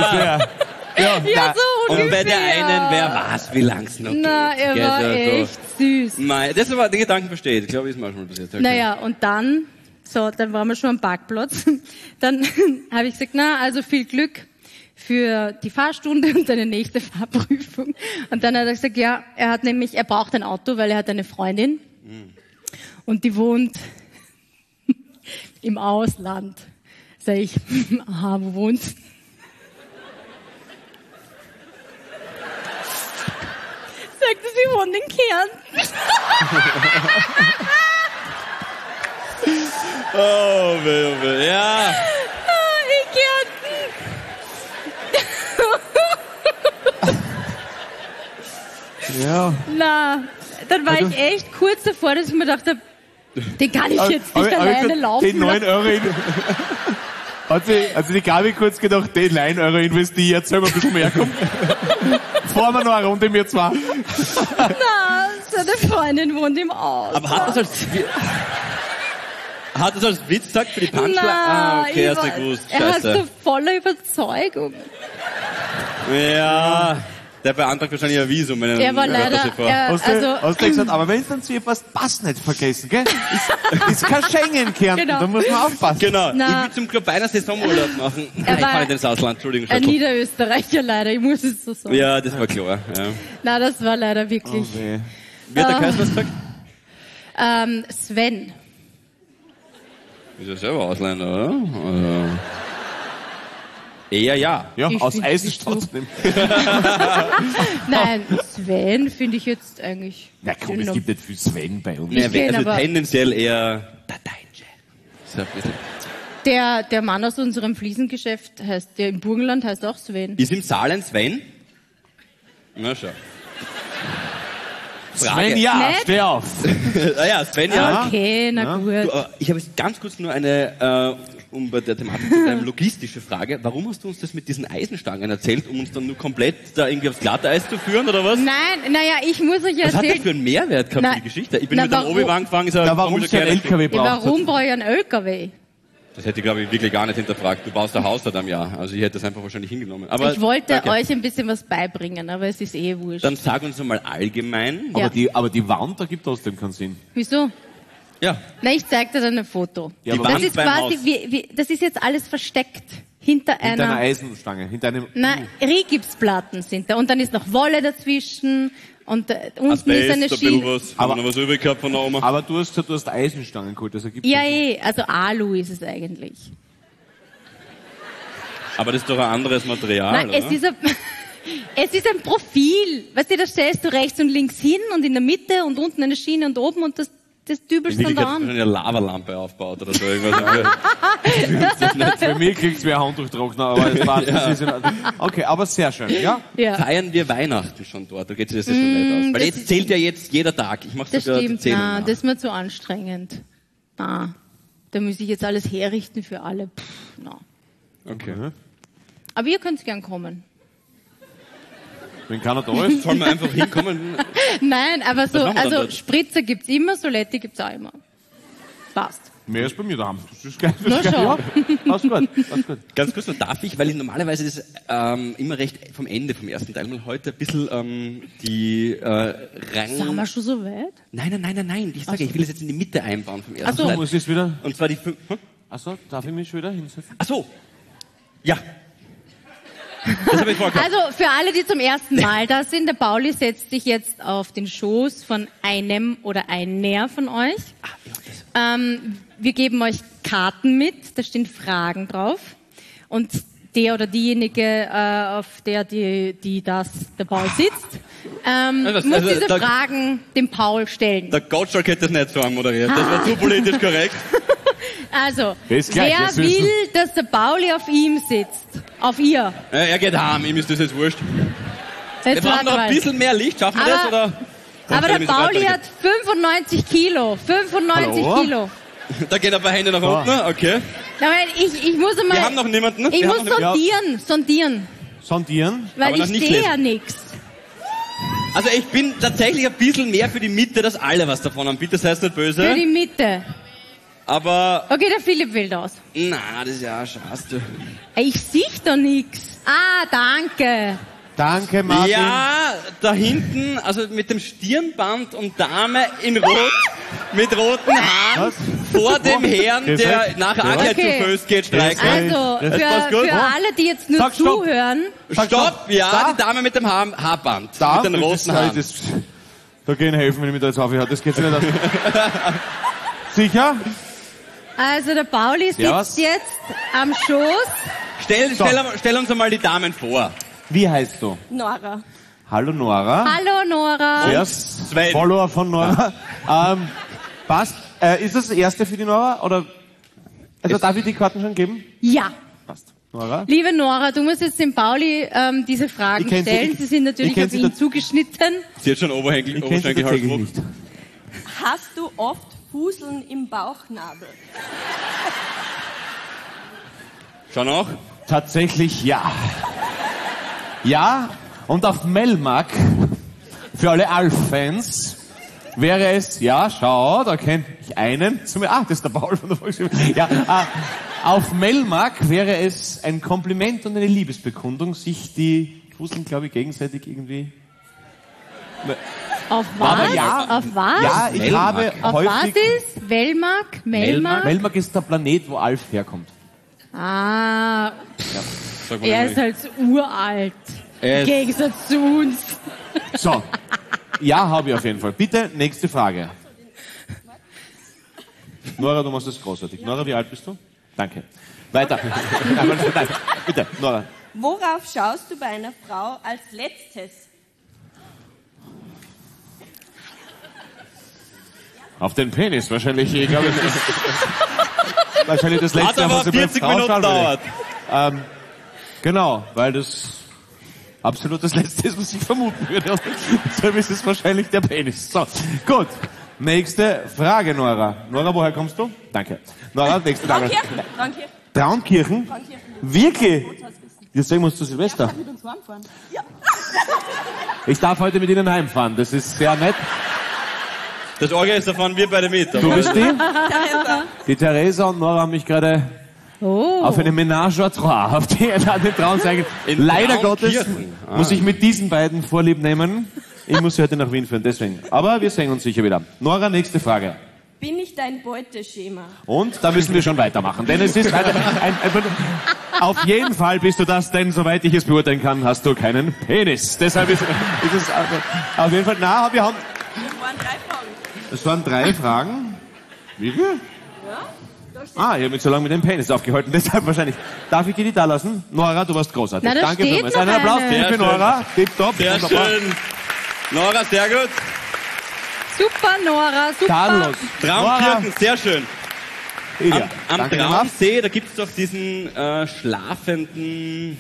Ja, Ja, so Und ungefähr. bei der einen, wer weiß, wie lang's noch geht. Na, er Geht war ja so. echt süß. Nein, das war, den Gedanken versteht. Ich glaube, ist mir auch schon mal passiert. Okay. Naja, und dann waren wir schon am Parkplatz. Dann habe ich gesagt, also viel Glück für die Fahrstunde und deine nächste Fahrprüfung. Und dann hat er gesagt, ja, er braucht ein Auto, weil er hat eine Freundin. Und die wohnt im Ausland. Sag ich, aha, wo wohnst du? Sagte, sie wohnt in Kärnten. Oh, weh. Ja. In Kärnten. ja. Na, dann war ich echt kurz davor, dass ich mir dachte, den kann ich jetzt nicht alleine laufen Den 9 Euro hat sie die Gabi kurz gedacht, den 9 Euro investiert, soll mal ein bisschen mehr kommen. Fahren wir noch eine Runde, wir zwei. Na, seine Freundin wohnt im Aus. Aber hat das als Witz gesagt für die Punchline? Na, Okay, hast du gewusst. er hat Scheiße. so voller Überzeugung. Ja, der beantragt wahrscheinlich ein Visum, wenn Er war leider, Hast du gesagt, aber wenn es dann zu ihr passt, passt nicht vergessen, gell? Ist kein Schengen-Kärnten, Genau. da muss man aufpassen. Genau, Na. ich will zum Club einer Saisonurlaub machen. Nein, ich war fahre nicht ins Ausland, Entschuldigung. ein Schatz. Niederösterreicher leider, ich muss es so sagen. Ja, das war klar. Ja. Na, das war leider wirklich. Oh, weh. Wie hat der Kaiser gesagt? Sven. Ist ja selber Ausländer, oder? Also. Eher ja. Ja, Ich aus find's Eisenstadt. nicht Nein, Sven finde ich jetzt eigentlich. Na komm, es gibt nicht viel Sven bei uns. Nee, kenn also aber- tendenziell eher der Deutsche. So ein bisschen. Der Mann aus unserem Fliesengeschäft der im Burgenland heißt auch Sven. Ist im Saarland Sven? Na schau. Frage. Sven, ja, Nett. steh auf. Naja, Sven, ja. Okay, na gut. Du, ich habe jetzt ganz kurz nur eine, um bei der Thematik zu bleiben, logistische Frage. Warum hast du uns das mit diesen Eisenstangen erzählt, um uns dann nur komplett da irgendwie aufs Glatteis zu führen, oder was? Nein, naja, ich muss euch Was hat das erzählen. für einen Mehrwert gehabt für die Geschichte? Ich bin mit dem Obi-Wan gefahren, ist Da warum sie ein LKW braucht. Warum brauche ich einen LKW? Das hätte ich, glaube ich, wirklich gar nicht hinterfragt. Du baust ein Haus dort am Jahr. Also ich hätte das einfach wahrscheinlich hingenommen. Aber Ich wollte danke. euch ein bisschen was beibringen, aber es ist eh wurscht. Dann sag uns mal allgemein. Ja. Aber die Wand ergibt trotzdem keinen Sinn. Wieso? Ja. Na, ich zeig dir dann ein Foto. Ja, aber Das Wand ist beim quasi, Haus. das ist jetzt alles versteckt. Hinter Hinter einer einer, Eisenstange, hinter einem... Rigipsplatten sind da. Und dann ist noch Wolle dazwischen. Und unten ist eine ein bisschen Schiene. was. Haben wir noch was übrig gehabt von der Oma? Aber du hast gesagt, du hast Eisenstangen geholt, das ergibt Ja, keinen Sinn. also Alu ist es eigentlich. Aber das ist doch ein anderes Material, Nein, oder? es ist ein Profil. Weißt du, da stellst du rechts und links hin und in der Mitte und unten eine Schiene und oben und das dübelst In dann da Wirklichkeit an. eine Lavalampe aufbaut oder so irgendwas. Für mich klingt's wie ein Handtuchtrockner, aber es passt. Das ist in Ordnung. Okay, aber sehr schön, ja? Ja, Feiern wir Weihnachten schon dort? Da geht es jetzt so nicht aus. Weil das jetzt zählt ja jetzt jeder Tag. Ich mache das sogar die stimmt. Zählung Na, nach. das ist mir zu anstrengend. Na, da muss ich jetzt alles herrichten für alle. Na. Okay. Aber ihr könnt gern kommen. Wenn keiner da ist. Sollen wir einfach hinkommen? Nein, aber so, Was machen wir dann also dort? Spritzer gibt's immer, Soletti gibt's auch immer. Passt. Mehr ist bei mir daheim. Das ist geil. Na schon. Ja, alles gut, alles gut. Ganz kurz noch, darf ich, weil ich normalerweise das immer recht vom Ende vom ersten Teil mal heute ein bisschen die Sind wir schon so weit? Nein. Ich sage, ich will es jetzt in die Mitte einbauen vom ersten Ach so. Teil. Muss ich wieder... Und zwar die fünf... Achso, darf ich mich schon wieder hinsetzen? Ach so. Ja. Das habe ich vorgehabt. Also für alle, die zum ersten Mal da sind, der Pauli setzt sich jetzt auf den Schoß von einem oder einer von euch. Wir geben euch Karten mit, da stehen Fragen drauf. Und der oder diejenige, auf der der Paul sitzt, muss also diese da- Fragen dem Paul stellen. Der Gottschalk hätte das nicht so anmoderiert. Das war zu politisch korrekt. Also, Ist gleich, wer das wissen. will, dass der Pauli auf ihm sitzt? Auf ihr? Er geht heim, ihm ist das jetzt wurscht. Wir Jetzt brauchen warte noch ein mal. bisschen mehr Licht, schaffen wir das? Aber- Oder? Aber der Pauli hat 95 Kilo. 95 Hallo? Kilo. Da gehen ein paar Hände nach unten, okay. Nein, ich muss einmal... Wir haben noch niemanden. Ich Wir muss haben noch sondieren, Sondieren? weil Aber noch ich nicht sehe lesen. ja nichts. Also ich bin tatsächlich ein bisschen mehr für die Mitte, dass alle was davon haben. Bitte seid nicht Für böse. die Mitte. Aber, Okay, der Philipp wählt aus. na, das ist ja scheiße. Ich sehe da nichts. Ah, danke. Danke, Martin. Ja, da hinten, also mit dem Stirnband und Dame in Rot, mit roten Haaren, Was? vor dem Herrn, Grüß der euch. nachher Ja. auch gleich Okay. zu Föß geht, streichen. Also, Das passt gut. für alle, die jetzt nur Sag stopp. zuhören, Stopp, ja, Da? die Dame mit dem Haarband, Da, mit den roten Haaren. da gehen helfen, wenn ich mich da jetzt aufhöre. Das geht nicht aus. Sicher? also der Pauli sitzt Servus. jetzt am Schoß. Stell uns einmal die Damen vor. Wie heißt du? Nora. Hallo Nora. Hallo Nora. Erst Sven. Follower von Nora. Passt. Ist das erste für die Nora? Oder? Also darf ich die Karten schon geben? Ja. Passt. Nora? Liebe Nora, du musst jetzt dem Pauli diese Fragen Ich kenn sie- stellen. Sie sind natürlich ich kenn auf sie ihn da- zugeschnitten. Sie hat schon Ich kenne sie Oberschenkel tatsächlich halb nicht. Hast du oft Fuseln im Bauchnabel? Schon auch? Tatsächlich ja. Ja, und auf Melmark, für alle Alf-Fans, wäre es, ja, schau, da kennt ich einen, das ist der Paul von der Volksschule. Ja, auf Melmark wäre es ein Kompliment und eine Liebesbekundung, sich die Fuseln, glaube ich, gegenseitig irgendwie... Auf Aber was? ja. Auf was? Ja, ich Melmark. habe Auf was häufig... ist? Melmark? Melmark? Melmark ist der Planet, wo Alf herkommt. Ah, Sag mal er nicht. ist halt uralt. Er Im ist- Gegensatz zu uns. So, ja, habe ich auf jeden Fall. Bitte, nächste Frage. Nora, du machst das großartig. Nora, wie alt bist du? Danke. Weiter. Nein, bitte, Nora. Worauf schaust du bei einer Frau als letztes? Auf den Penis wahrscheinlich. Ich glaube, das ist wahrscheinlich das Hat letzte, aber was ich bei 40 Frauen Minuten schauen würde. dauert. Genau, weil das Absolut das Letzte, was ich vermuten würde. Deshalb ist es wahrscheinlich der Penis. So, gut. Nächste Frage, Nora. Nora, woher kommst du? Danke. Nora, nächste Frage. Danke. Traunkirchen? Wirklich? Wir sehen uns zu Silvester. Mit uns heimfahren. Ich darf heute mit Ihnen heimfahren. Das ist sehr nett. Das Orchester fahren wir beide mit. Du bist die? Die Theresa und Nora haben mich gerade auf eine Ménage à trois, auf die den Traum zeigen. In Leider Gottes Traunkirchen. muss ich mit diesen beiden Vorlieb nehmen. Ich muss sie heute nach Wien führen, deswegen. Aber wir sehen uns sicher wieder. Nora, nächste Frage. Bin ich dein Beuteschema? Und da müssen wir schon weitermachen, denn es ist auf jeden Fall bist du das, denn soweit ich es beurteilen kann, hast du keinen Penis. Deshalb ist es auf jeden Fall, wir haben, Das waren 3 Fragen. es waren 3 Fragen. Wirklich? Ah, ich habe mich so lange mit dem Penis aufgehalten, deshalb wahrscheinlich. Darf ich dir die da lassen? Nora, du warst großartig. Na, da Danke steht vielmals. noch Einen Applaus eine. für Nora. Tipptopp. Sehr Wunderbar. schön. Nora, sehr gut. Super, Nora, super. Carlos. Traumkirchen, sehr schön. Ilja, Am danke nochmal. Traumsee, da gibt's doch diesen schlafenden...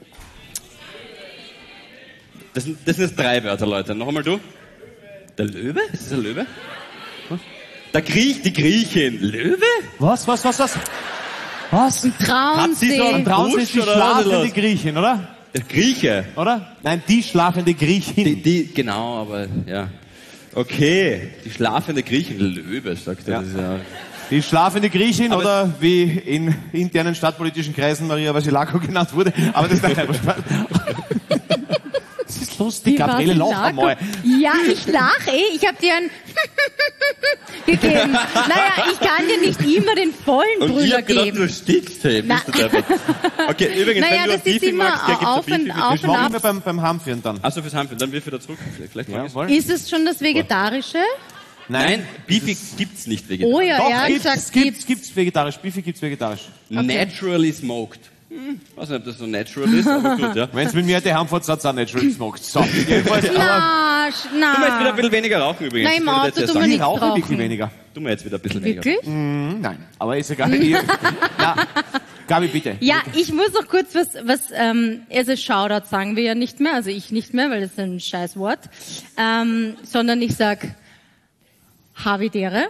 Das sind jetzt 3 Wörter, Leute. Noch einmal du. Der Löwe? Ist das der Löwe? Was? Die Griechin. Löwe? Was? Was? Hat sie Traunsee. so einen Draußen ist die Busch oder was ist schlafende los? Griechin, oder? Der Grieche. Oder? Nein, die schlafende Griechin. Genau, aber ja. Okay, die schlafende Griechin. Löwe, sagt er. Ja. Das ist ja... Die schlafende Griechin Aber oder wie in internen stadtpolitischen Kreisen Maria Vasilako genannt wurde. Aber das ist ein kleiner Spaß. Das ist lustig, Gabriele, lach einmal. Ja, ich lache eh. Ich habe dir ein gegeben. Naja, ich kann dir nicht immer den vollen Und ich Brüller hab gedacht, geben. du stickst, hey, Na. bist du deppert. Okay, übrigens, Naja, wenn du ein das ist Beefing immer magst, gibt's auf ein und Beefing. auf und Machen ab. wir beim Heimführen dann. Achso, fürs Heimführen, dann wirf wieder zurück. Vielleicht mag ich's. Jawohl. Ist es schon das Vegetarische? Nein, Beefy gibt's nicht vegetarisch. Oh ja, Doch, er hat gesagt, gibt's vegetarisch. Beefy gibt's vegetarisch. Naturally smoked. Weiß nicht, ob das so natural ist, aber gut, ja. Wenn's mit mir hätte heimfahrt, hat's auch natural smoked. So, jedenfalls, aber Na, Du musst wieder ein na. bisschen weniger rauchen übrigens. Nein, im Das würde Auto ich jetzt tun wir sagen. ich nicht rauche rauchen. wirklich weniger. Tu mir jetzt wieder ein bisschen weniger. Wirklich? Nein, aber ist egal. Na, Gabi, bitte. Ja, ich muss noch kurz also Shoutout sagen wir ja nicht mehr, also ich nicht mehr, weil das ist ein scheiß Wort, sondern ich sag Havidere.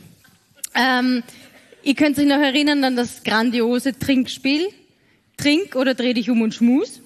Ihr könnt euch noch erinnern an das grandiose Trinkspiel. Trink oder dreh dich um und schmus.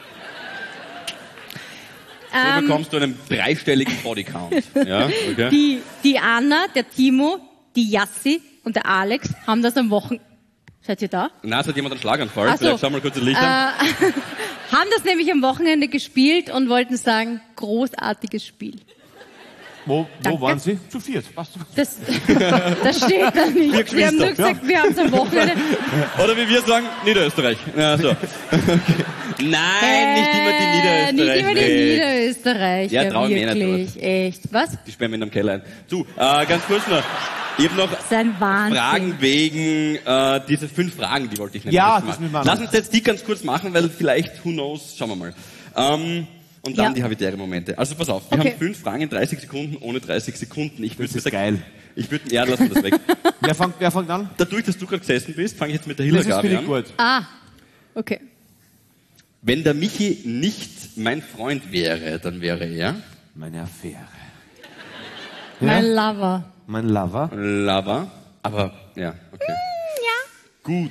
So bekommst du einen 3-stelligen Bodycount. Ja, okay. Die Anna, der Timo, die Jassi und der Alex haben das am Wochenende. Seid ihr da? Na, es hat jemand einen Schlaganfall. Ach so. Vielleicht schau mal kurz das Licht an. Haben das nämlich am Wochenende gespielt und wollten sagen, großartiges Spiel. Wo Danke. waren Sie? Zu viert. Passt. Das steht da nicht. Wir haben nur gesagt, wir haben es am Wochenende. Oder wie wir sagen, Niederösterreich. Ja, so. Okay. Nein, nicht immer die Niederösterreich. Nicht immer die Niederösterreich. Ja, trau mir nicht, wirklich. Echt. Was? Die sperren mich in einem Keller ein. Du, ganz kurz noch. Ich habe noch Das ist ein Wahnsinn. Fragen wegen diese 5 Fragen, die wollte ich nämlich Ja, jetzt das machen. müssen wir machen. Lass uns jetzt die ganz kurz machen, weil vielleicht, who knows, schauen wir mal. Und dann Ja. die habitäre Momente. Also pass auf, wir Okay. haben 5 Fragen in 30 Sekunden ohne 30 Sekunden. Ich würde Das ist geil. ja, lass mal das weg. Wer fängt an? Dadurch, dass du gerade gesessen bist, fange ich jetzt mit der Das ist Hilla-Gabi finde ich an. gut. Ah, okay. Wenn der Michi nicht mein Freund wäre, dann wäre er Meine Affäre. Mein Lover. Mein Lover. Lover. Aber, ja, okay. Gut.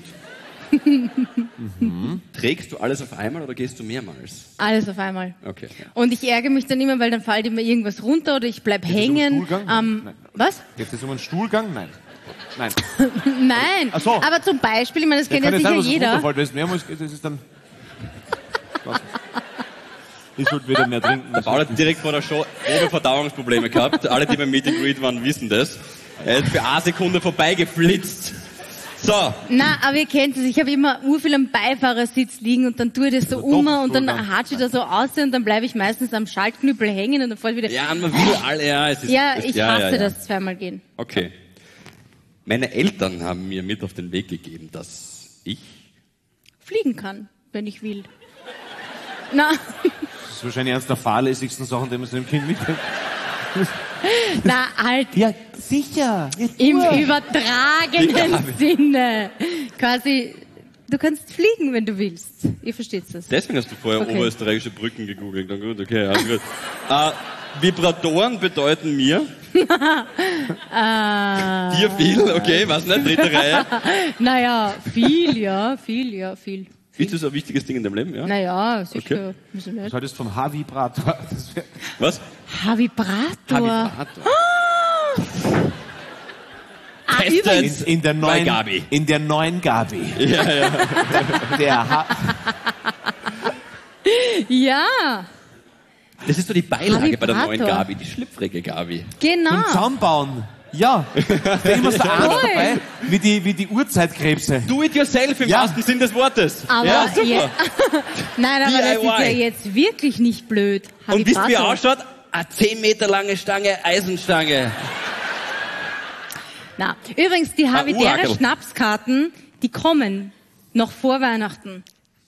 Trägst du alles auf einmal oder gehst du mehrmals? Alles auf einmal. Okay. Und ich ärgere mich dann immer, weil dann fällt immer irgendwas runter oder ich bleib es um hängen. Stuhlgang? Nein. Was? Geht es um einen Stuhlgang? Nein. Nein. Nein. Ach so. Aber zum Beispiel, ich meine, das kennt ja kann sicher sein, was jeder. runterfällt. Wenn es mehrmals geht, das ist dann... Ich sollte wieder mehr trinken. Paul hat direkt vor der Show grobe Verdauungsprobleme gehabt. Alle, die beim Meet and Greet waren, wissen das. Er ist für eine Sekunde vorbeigeflitzt. So. Na, aber ihr kennt es, ich habe immer urviel am Beifahrersitz liegen und dann tue ich das so Also um doch, und dann Stuhlgang. hatsche ich da so aus und dann bleibe ich meistens am Schaltknüppel hängen und dann fällt wieder... Ja, man will alle, ja. Es ist, Ja, es, ich ja, hasse ja, ja. das zweimal gehen. Okay. Meine Eltern haben mir mit auf den Weg gegeben, dass ich... Fliegen kann, wenn ich will. Na, Das ist wahrscheinlich eines der fahrlässigsten Sachen, die man seinem Kind mitgibt. na, halt Ja, sicher. im übertragenen Sinne. Quasi, Du kannst fliegen, wenn du willst. Ihr versteht das. Deswegen hast du vorher Okay. oberösterreichische Brücken gegoogelt. Na gut, okay, also gut. Vibratoren bedeuten mir. Dir viel, okay, was nicht, dritte Reihe. Naja, viel. Ist das ein wichtiges Ding in deinem Leben, ja? Naja, sicher. Okay. Wieso nicht? Das haltest vom Haarvibrator. Was? Vibrator. Testet In der bei neuen Gabi. In der neuen Gabi. Ja. Ja, Das ist so die Beilage bei der neuen Vibrator. Gabi, die schlüpfrige Gabi. genau. Zusammenbauen. Ja. Da immer so einer Toll. dabei, wie die Urzeitkrebse. Do it yourself im Ja. wahrsten Sinn des Wortes. Aber ja, super. Nein, aber das ist ja DIY. jetzt wirklich nicht blöd. Und wisst ihr, wie er Vibrator. ausschaut? Eine 10 Meter lange Stange, Eisenstange. Na, übrigens, die Havidere Urackel. Schnapskarten, die kommen noch vor Weihnachten.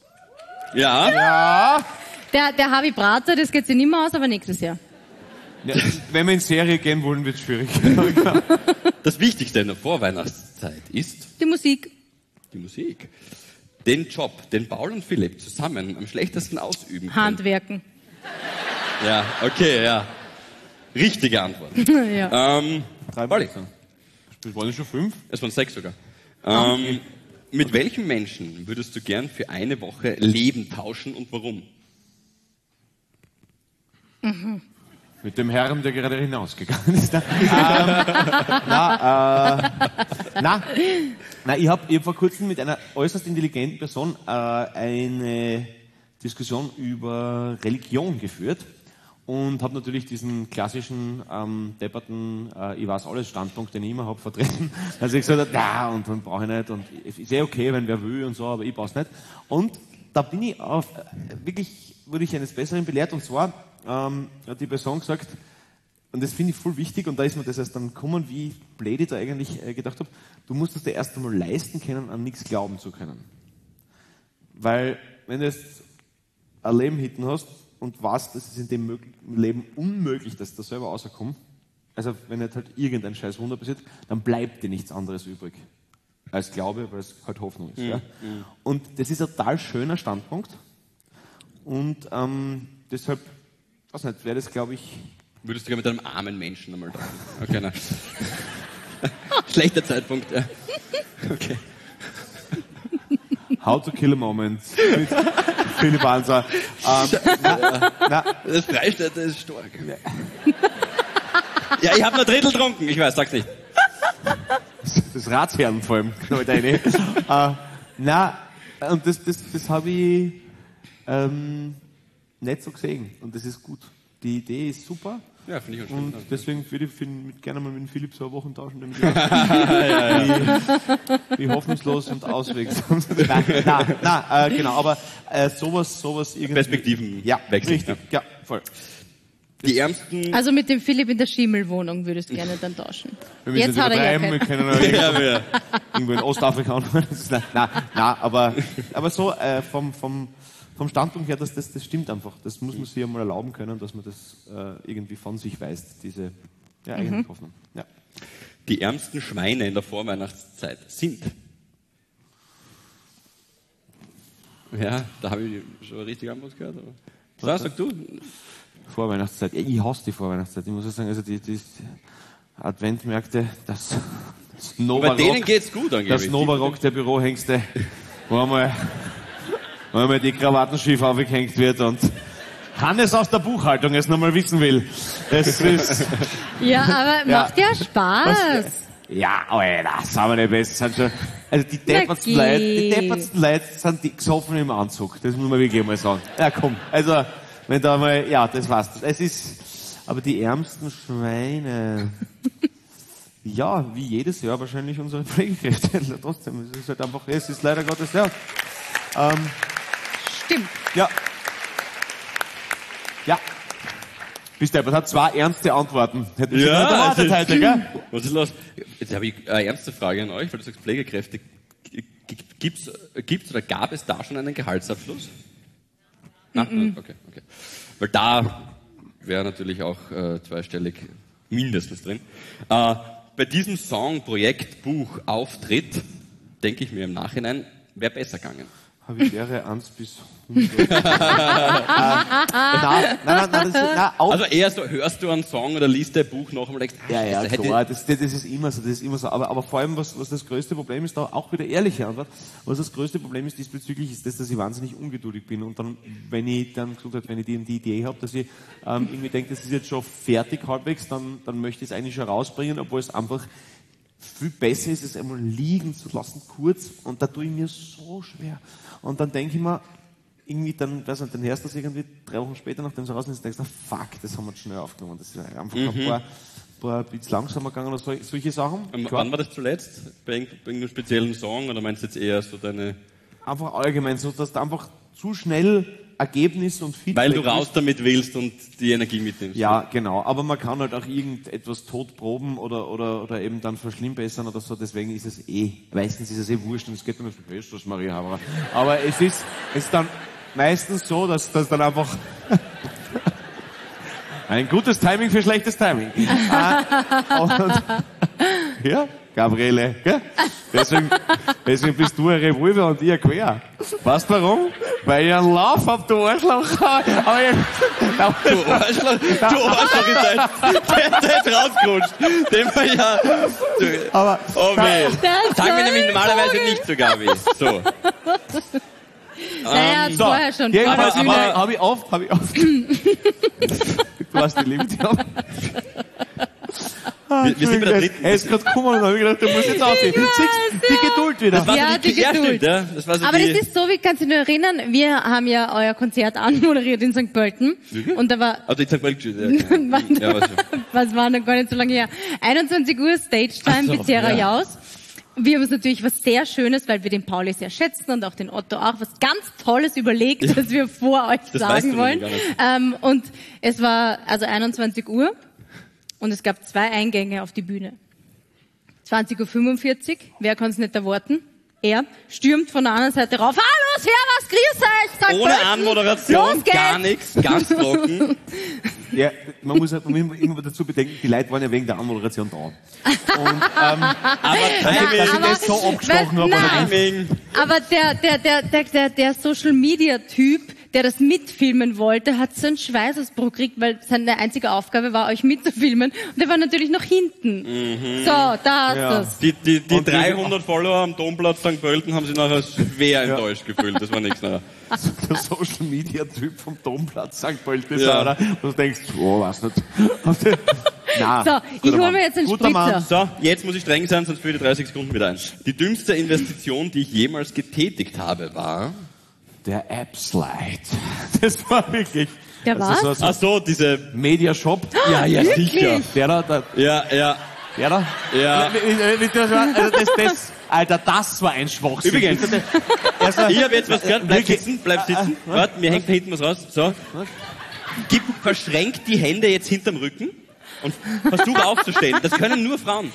Ja. Der Havibrator, das geht sich nicht mehr aus, aber nächstes Jahr. Ja, wenn wir in Serie gehen wollen, wird es schwierig. Das Wichtigste in der Vorweihnachtszeit ist Die Musik. die Musik. Den Job, den Paul und Philipp zusammen am schlechtesten ausüben können. Handwerken. Ja, okay, ja. Richtige Antwort. Ja. Pauli. Das waren schon 5. Es waren 6 sogar. Mit welchem Menschen würdest du gern für eine Woche Leben tauschen und warum? Mit dem Herrn, der gerade hinausgegangen ist. Ich hab vor kurzem mit einer äußerst intelligenten Person eine Diskussion über Religion geführt und habe natürlich diesen klassischen depperten ich weiß alles Standpunkt, den ich immer habe, vertreten. Also ich gesagt habe, ja, und dann brauche ich nicht und es ist okay, wenn wer will und so, aber ich brauche es nicht. Und da bin ich auf wirklich, wurde ich eines Besseren belehrt, und zwar hat die Person gesagt, und das finde ich voll wichtig, und da ist mir das erst dann gekommen, wie blöd ich da eigentlich gedacht habe, du musst es dir erst einmal leisten können, an nichts glauben zu können. Weil, wenn du jetzt ein Leben hinten hast und weißt, dass es in dem Leben unmöglich ist, dass du da selber rauskommst, also wenn nicht halt irgendein scheiß Wunder passiert, dann bleibt dir nichts anderes übrig als Glaube, weil es halt Hoffnung ist. Ja? Und das ist ein total schöner Standpunkt, und deshalb, weiß nicht, wäre das, glaube ich, Würdest du gerne mit einem armen Menschen einmal tauschen? Okay, nein. Schlechter Zeitpunkt, ja. Okay. How to Kill a Moment mit Philipp Hanser. Das Freistädter ist stark. Ja, ich habe nur Drittel getrunken, ich weiß, sag's nicht. Das Ratsherren vor allem, knallt eine. Und das habe ich nicht so gesehen. Und das ist gut. Die Idee ist super. Ja, finde ich auch Und schön. deswegen würde ich gerne mal mit dem Philipp so eine Woche tauschen, damit wie hoffnungslos und auswegsam. Genau, aber sowas irgendwie. Perspektiven Ja, wechseln, richtig, ja, voll. Die Ärmsten... Also mit dem Philipp in der Schimmelwohnung würdest du gerne dann tauschen. Wir müssen Jetzt nicht hat er ja übertreiben, wir keinen. können Ja, ja. irgendwo in Ostafrika anfangen. Aber so vom Standpunkt her, das stimmt einfach. Das muss man sich ja mal erlauben können, dass man das irgendwie von sich weist, diese eigene Hoffnung. Ja. Die ärmsten Schweine in der Vorweihnachtszeit sind... Ja, da habe ich schon eine richtige Antwort gehört. Aber... So, sag du. Vorweihnachtszeit. Ja, ich hasse die Vorweihnachtszeit. Ich muss ja sagen, also die Adventmärkte, das Bei denen Novarock, geht's gut angeblich. das Novarock der Bürohengste, wo einmal die Krawatten schief aufgehängt wird und Hannes aus der Buchhaltung es nochmal wissen will. Das ist, Ja, aber Ja. macht ja Spaß. ja, Alter, sagen wir nicht besser. Sind schon, also die Na deppertsten geh. Leute sind die gesoffen im Anzug. Das muss man wirklich mal sagen. Ja, komm. Also, wenn da mal, ja, das war's. Es ist, aber die ärmsten Schweine. Ja, wie jedes Jahr wahrscheinlich unsere Pflegekräfte. Trotzdem, es ist halt einfach, es ist leider Gottes, ja. Stimmt. Ja. Ja. Bist du, hat zwei ernste Antworten. Hätten Sie nicht erwartet das heute, gell? Was ist los? Jetzt habe ich eine ernste Frage an euch, weil du sagst Pflegekräfte. Gibt's oder gab es da schon einen Gehaltsabschluss? Nein? Okay. Weil da wäre natürlich auch zweistellig mindestens drin. Bei diesem Song, Projekt, Buch, Auftritt, denke ich mir im Nachhinein, wäre besser gegangen. Habitäre 1 bis 100. Nein, auch. Also eher so, hörst du einen Song oder liest ein Buch noch und denkst, Ja, klar, das ist immer so, Aber vor allem, was das größte Problem ist, da auch wieder ehrliche Antwort, was das größte Problem ist diesbezüglich, ist das, dass ich wahnsinnig ungeduldig bin und dann, wenn ich die Idee habe, dass ich irgendwie denke, das ist jetzt schon fertig halbwegs, dann möchte ich es eigentlich schon rausbringen, obwohl es einfach viel besser ist, es einmal liegen zu lassen, kurz, und da tue ich mir so schwer. Und dann denke ich mir, irgendwie dann, weiß nicht, dann hörst du das irgendwie 3 Wochen später, nachdem es raus ist, denkst du, fuck, das haben wir schnell aufgenommen. Das ist einfach ein paar Bits langsamer gegangen oder solche Sachen. Wann war das zuletzt? Bei irgendeinem speziellen Song oder meinst du jetzt eher so deine... Einfach allgemein, so dass du einfach zu schnell Ergebnis und Feedback... Weil du raus damit willst und die Energie mitnimmst. Ja, genau. Aber man kann halt auch irgendetwas totproben oder eben dann verschlimmbessern oder so. Deswegen ist es meistens ist es wurscht und es geht dann nicht so fest, das Maria Haberer. Aber es ist dann meistens so, dass dann einfach ein gutes Timing für schlechtes Timing. Ja, Gabriele, gell? Deswegen bist du ein Revolver und ich ein Quer. Weißt du warum? Weil ich einen Lauf hab, du Arschloch. Du Arschloch der ist rausgerutscht. Den war ja... Aber, oh weh. Sagen wir nämlich normalerweise nicht so, Gabi. So. Naja, so, vorher schon. Jedenfalls hab ich oft. Du hast die Liebe. Wir sind bei der dritten. Er ist gerade gekommen und hab ich gedacht, du musst jetzt aussehen. Die Geduld wieder. Das war Ja, so die Geduld. Stimmt, ja. Das war so Aber das ist so, wie kannst du dich nur erinnern, wir haben ja euer Konzert anmoderiert in St. Pölten. Und da war... Also in St. Pölten, ja. Was war noch gar nicht so lange her? 21 Uhr Stage Time, Pizzeria Jaus. Wir haben uns natürlich was sehr Schönes, weil wir den Pauli sehr schätzen und auch den Otto auch, was ganz Tolles überlegt, was wir vor euch Das sagen wollen. weißt du gar nicht. Und es war also 21 Uhr und es gab 2 Eingänge auf die Bühne. 20:45 Uhr, wer kann es nicht erwarten? Er stürmt von der anderen Seite rauf. Hallo, servus, grüß euch! Sagt Ohne Pölten. Anmoderation, Los geht's. gar nichts, ganz trocken. Ja, man muss immer dazu bedenken, die Leute waren ja wegen der Anmoderation da. Und, Aber dass ich das so abgesprochen habe. Timing. Aber der Social Media Typ, der das mitfilmen wollte, hat so einen Schweißausbruch gekriegt, weil seine einzige Aufgabe war, euch mitzufilmen. Und der war natürlich noch hinten. So, da hast du's. Die 300 Follower am Domplatz St. Pölten haben sich nachher schwer enttäuscht gefühlt. Das war nichts nachher. Der Social Media Typ vom Domplatz St. Pölten, Ja. oder? Und du denkst, weiß nicht. Nein, So, ich hole mir jetzt einen Guter Mann. Spritzer. So, jetzt muss ich streng sein, sonst führe ich 30 Sekunden wieder ein. Die dümmste Investition, die ich jemals getätigt habe, war... Der App-Slide. Das war wirklich... Der das was? war Ach so, diese... Media-Shop. Ja, sicher. Der da. Ja. Ja. Alter, das war ein Schwachsinn. Übrigens, ich habe jetzt was gehört. Bleib sitzen. Warte, mir hängt da hinten was raus. So. Verschränk die Hände jetzt hinterm Rücken und versuch aufzustehen. Das können nur Frauen.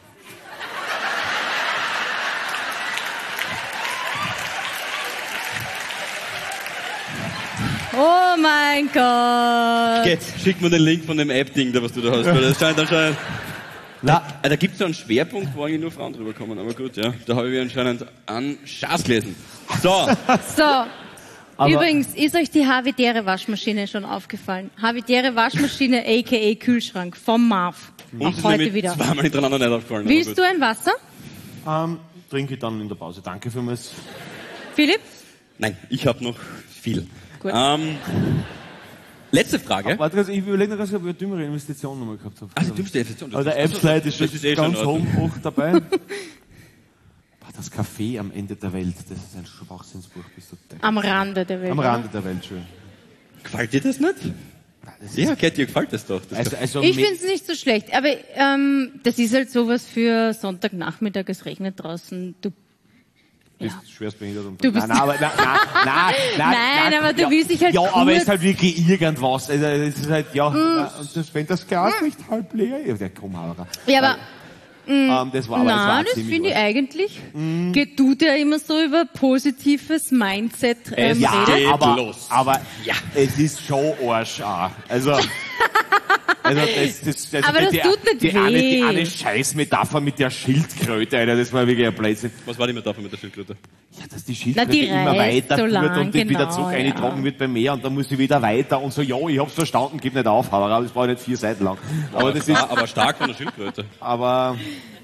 Oh mein Gott. Okay, schick mir den Link von dem App-Ding, da was du da hast. Weil das scheint anscheinend... Da gibt's so einen Schwerpunkt, wo eigentlich nur Frauen drüber kommen. Aber gut, ja. Da habe ich anscheinend an Schaß gelesen. So. So. Übrigens, ist euch die Havidere Waschmaschine schon aufgefallen? Havidere Waschmaschine, a.k.a. Kühlschrank, vom Marv. Uns Auch ist heute nämlich wieder. zweimal hintereinander nicht aufgefallen. Willst du ein Wasser? Trinke ich dann in der Pause. Danke vielmals. Philipp? Nein, ich habe noch viel. Gut. Letzte Frage. Warte, ich überlege noch, ob ich eine dümmere Investition nochmal gehabt habe. Also, dümmste Investition. Aber der App-Slide ist das ist eh ganz schon hoch dabei. Boah, das Café am Ende der Welt, das ist ein Schwachsinnsbuch. Bist du deppert. Am Rande der Welt. Am Rande der Welt, schön. Gefällt dir das nicht? Ja, Kat, dir gefällt das doch. Also Ich finde es nicht so schlecht, aber das ist halt sowas für Sonntagnachmittag, es regnet draußen. Du bist schwerstbehindert und Du bist- nein, aber Nein, aber du willst dich halt ja, aber kurz- es ist halt wirklich irgendwas. Also, es ist halt, ja, und wenn das Glas nicht halb leer ist, der komm, Haberer. Ja, aber Das war aber nein, das ziemlich finde ich arsch. eigentlich. Geht du der immer so über positives Mindset Es Ja, reden? geht aber, los. aber es ist schon Arsch auch. Also, Also Aber das tut nicht die weh. eine Scheißmetapher mit der Schildkröte, Alter, das war wirklich ein Blödsinn. Was war die Metapher mit der Schildkröte? Ja, dass die Schildkröte die immer reist weiter so tut lang, und dann wieder genau, zurück eingetragen wird beim Meer und dann muss sie wieder weiter und so, ja, ich hab's verstanden, gib nicht auf, aber das war nicht 4 Seiten lang. Aber stark von der Schildkröte. Aber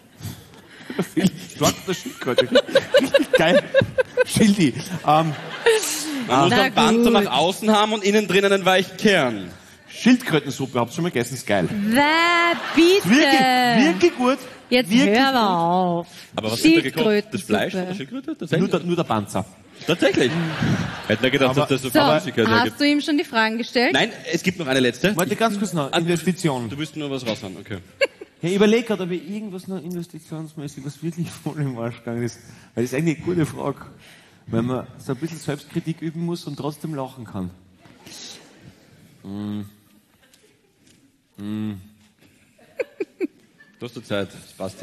stark von der Schildkröte. Richtig geil. Schildi. Man muss Na ein Band so gut. nach außen haben und innen drinnen einen weichen Kern. Schildkrötensuppe, habt ihr schon mal gegessen, ist geil. Bitte. Wirklich gut. Jetzt wirklich hör mal auf. Aber was wird da gekocht? Das Fleisch von der Schildkrötensuppe. Schildkröte? Tatsächlich? Nur der Panzer. Tatsächlich. Hätte nicht gedacht, Aber- dass das so So, viel Flüssigkeit hergibt. hast du ihm schon die Fragen gestellt? Nein, es gibt noch eine letzte. Warte ganz kurz noch, Investitionen. Du willst nur was raushauen, okay. Ich überlege gerade, ob ich irgendwas noch investitionsmäßig, was wirklich voll im Arsch gegangen ist. Weil das ist eigentlich eine gute Frage. Weil man so ein bisschen Selbstkritik üben muss und trotzdem lachen kann. Du hast die Zeit, das passt ja.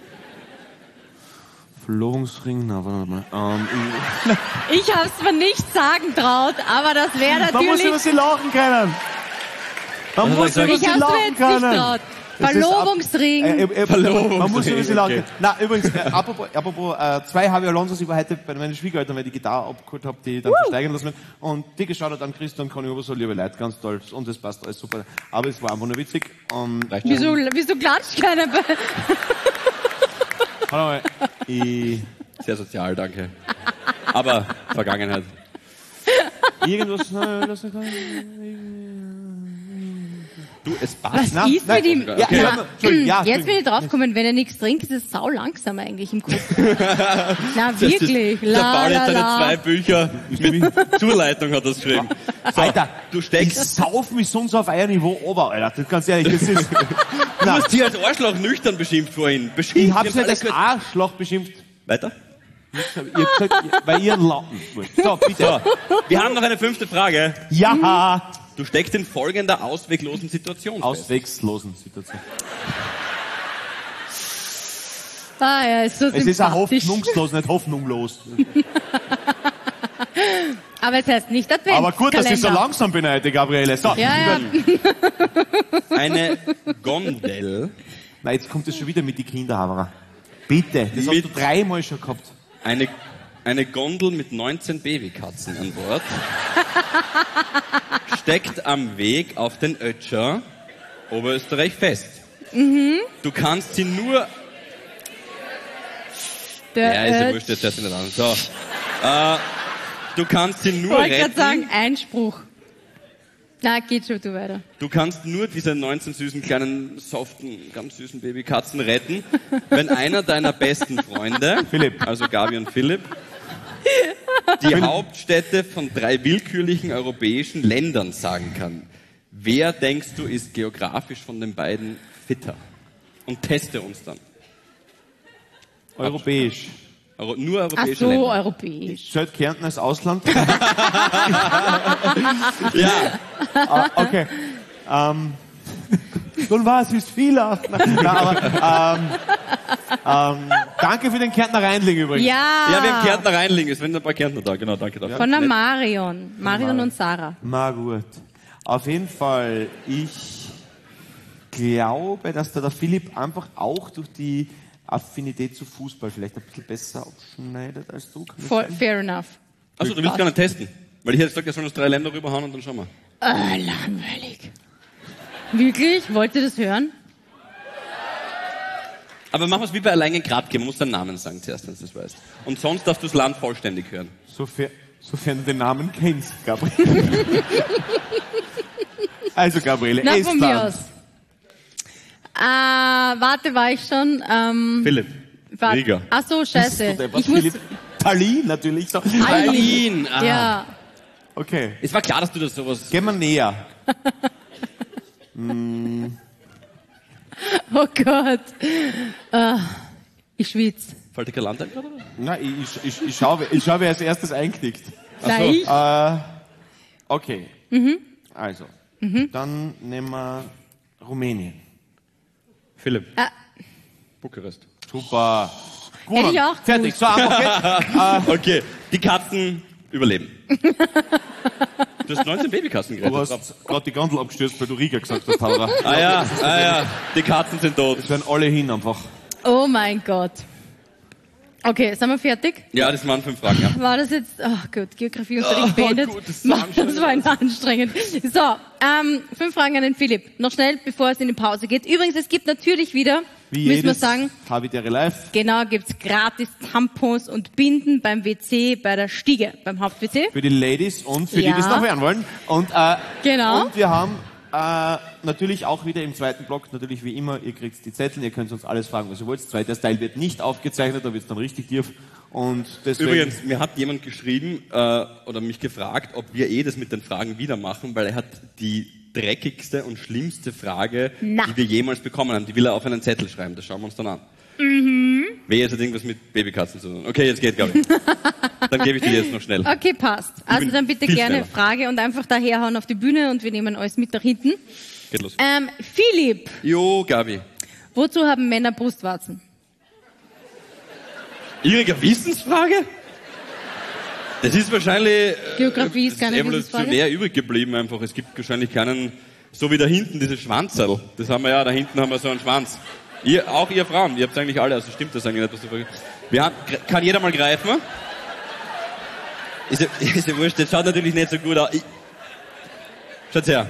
Verlobungsring, na, warte mal. Ich hab's mir nicht sagen traut, aber das wäre Man muss natürlich... über sie lachen können. Man Was muss soll über ich sie Ich hab's mir lachen jetzt nicht können. traut. Das ist Verlobungsring. Man muss über sie lachen okay. können. Na, übrigens, apropos 2 Javi Alonsos, ich war heute bei meinen Schwiegereltern, weil ich die Gitarre abgeholt habe, die dann versteigern lassen. Und die geschaut hat an Christian Conny Oberso, liebe Leute, ganz toll. Und es passt alles super. Aber es war einfach nur witzig. Reicht schon. Wieso klatscht keiner bei... Warte mal, Sehr sozial, danke. Aber Vergangenheit. irgendwas, nein, das nicht. Du, es passt. Was ist mit ihm? Ja, Okay. ja, Entschuldigung, ja, Jetzt bin ich draufgekommen, wenn er nichts trinkt, ist es sau langsam eigentlich im Kopf. Na Das wirklich. ist, der Paul hat seine la. 2 Bücher mit Zuleitung hat das geschrieben. So, Alter, du ich steckst, sauf mich sonst auf euer Niveau ober, Alter. Das ganz ehrlich, das ist... du hast hier als Arschloch nüchtern beschimpft vorhin. Beschimpft. Ich hab's Wir nicht haben als alles Arschloch beschimpft. Weiter? Ich hab gesagt, weil ihr ein Lappen wollt. So, bitte. So, wir haben noch eine 5. Frage. Ja. Du steckst in folgender ausweglosen Situation fest. Auswegslosen Situation. Ah, ja, ist so Es ist auch sympathisch. hoffnungslos, nicht hoffnunglos. Aber es heißt nicht Adventskalender. Aber gut, dass ich so langsam bin heute, Gabriele. So, Ja, ja. Eine Gondel, Na, jetzt kommt es schon wieder mit die Kinderhaberer. Bitte, das hast Mit- du 3-mal schon gehabt. eine Gondel mit 19 Babykatzen an Bord, steckt am Weg auf den Ötscher Oberösterreich fest. Du kannst sie nur... Ja, ist ja wurscht, jetzt hört sie nicht an. So. Du kannst sie nur Ich wollte gerade retten. sagen, Einspruch. Na, geht schon, du weiter. Du kannst nur diese 19 süßen, kleinen, soften, ganz süßen Babykatzen retten, wenn einer deiner besten Freunde, Philipp. also Gabi und Philipp, die Hauptstädte von 3 willkürlichen europäischen Ländern sagen kann. Wer, denkst du, ist geografisch von den beiden fitter? Und teste uns dann. Europäisch. Nur Ach europäische so, Länder. europäisch. Zählt Kärnten als Ausland? Ja, Okay. Dann war es, ist viel. Danke für den Kärntner Rheinling übrigens. Ja, ja, wir haben Kärntner Rheinling, es sind ein paar Kärntner da, genau, danke dafür. von der Marion. Marion und Sarah. Na gut. Auf jeden Fall, ich glaube, dass da der Philipp einfach auch durch die Affinität zu Fußball vielleicht ein bisschen besser abschneidet als du. Kann das sein? Fair enough. Achso, du willst gar nicht testen? Weil ich hätte gesagt, er soll uns 3 Länder rüberhauen und dann schauen wir. Langweilig. Wirklich? Wollt ihr das hören? Aber machen wir es wie bei Allein in Gradke, man muss deinen Namen sagen zuerst, wenn du das weißt. Und sonst darfst du das Land vollständig hören. Sofern du den Namen kennst, Gabriele. Also, Gabriele, Na, von mir Estland. aus. Warte, war ich schon? Philipp. Riga. Ach so, scheiße. Was, Ich muss... Philipp? Tallinn natürlich. So. Berlin. Ah. Ja. Okay, Es war klar, dass du das sowas... gehen wir näher. Oh Gott. Ich schwitze. Fällt dir kein Land ein gerade? oder? Nein, ich schau, wer als erstes einklickt. Na, ich? Okay. Also, dann nehmen wir Rumänien. Philipp. Ah. Bukarest. Super. Gut, Hätte ich auch fertig. So, einfach geht's. Okay, die Katzen überleben. Du hast 19 Babykatzen Du gerettet. hast gerade die Gondel abgestürzt, weil du Riga gesagt hast, Laura. Ah ja, die Katzen sind tot. Es werden alle hin einfach. Oh mein Gott. Okay, sind wir fertig? Ja, das waren 5 Fragen, ja. War das jetzt, oh gut, Geografieunterricht beendet. gut, das ist so Das war anstrengend. So, 5 Fragen an den Philipp. Noch schnell, bevor es in die Pause geht. Übrigens, es gibt natürlich wieder, Wie müssen wir jedes sagen, Habitäre Live. genau, gibt's gratis Tampons und Binden beim WC, bei der Stiege, beim Haupt-WC. Für die Ladies und für Ja. die, die es noch hören wollen. Und, Genau. Und wir haben natürlich auch wieder im zweiten Block, natürlich wie immer, ihr kriegt die Zettel, ihr könnt uns alles fragen, was ihr wollt. Zweiter Teil wird nicht aufgezeichnet, da wird es dann richtig tief. Und deswegen, Übrigens, mir hat jemand geschrieben oder mich gefragt, ob wir das mit den Fragen wieder machen, weil er hat die dreckigste und schlimmste Frage, Na. die wir jemals bekommen haben. Die will er auf einen Zettel schreiben, das schauen wir uns dann an. Wer jetzt hat irgendwas mit Babykatzen zu tun? Okay, jetzt geht, glaube ich. Dann gebe ich dir jetzt noch schnell. Okay, passt. Also bin dann bitte viel gerne schneller. Frage und einfach daherhauen auf die Bühne und wir nehmen alles mit nach hinten. Geht los. Philipp, Jo, Gabi. wozu haben Männer Brustwarzen? Ihre Gewissensfrage? Das ist wahrscheinlich Geografie ist keine evolutionär übrig geblieben einfach. Es gibt wahrscheinlich keinen, so wie da hinten, dieses Schwanzerl. Das haben wir ja, da hinten haben wir so einen Schwanz. Auch ihr Frauen, ihr habt eigentlich alle, also stimmt das eigentlich nicht, was du fragst. Kann jeder mal greifen? Ist ja wurscht, das schaut natürlich nicht so gut aus. Schaut's her.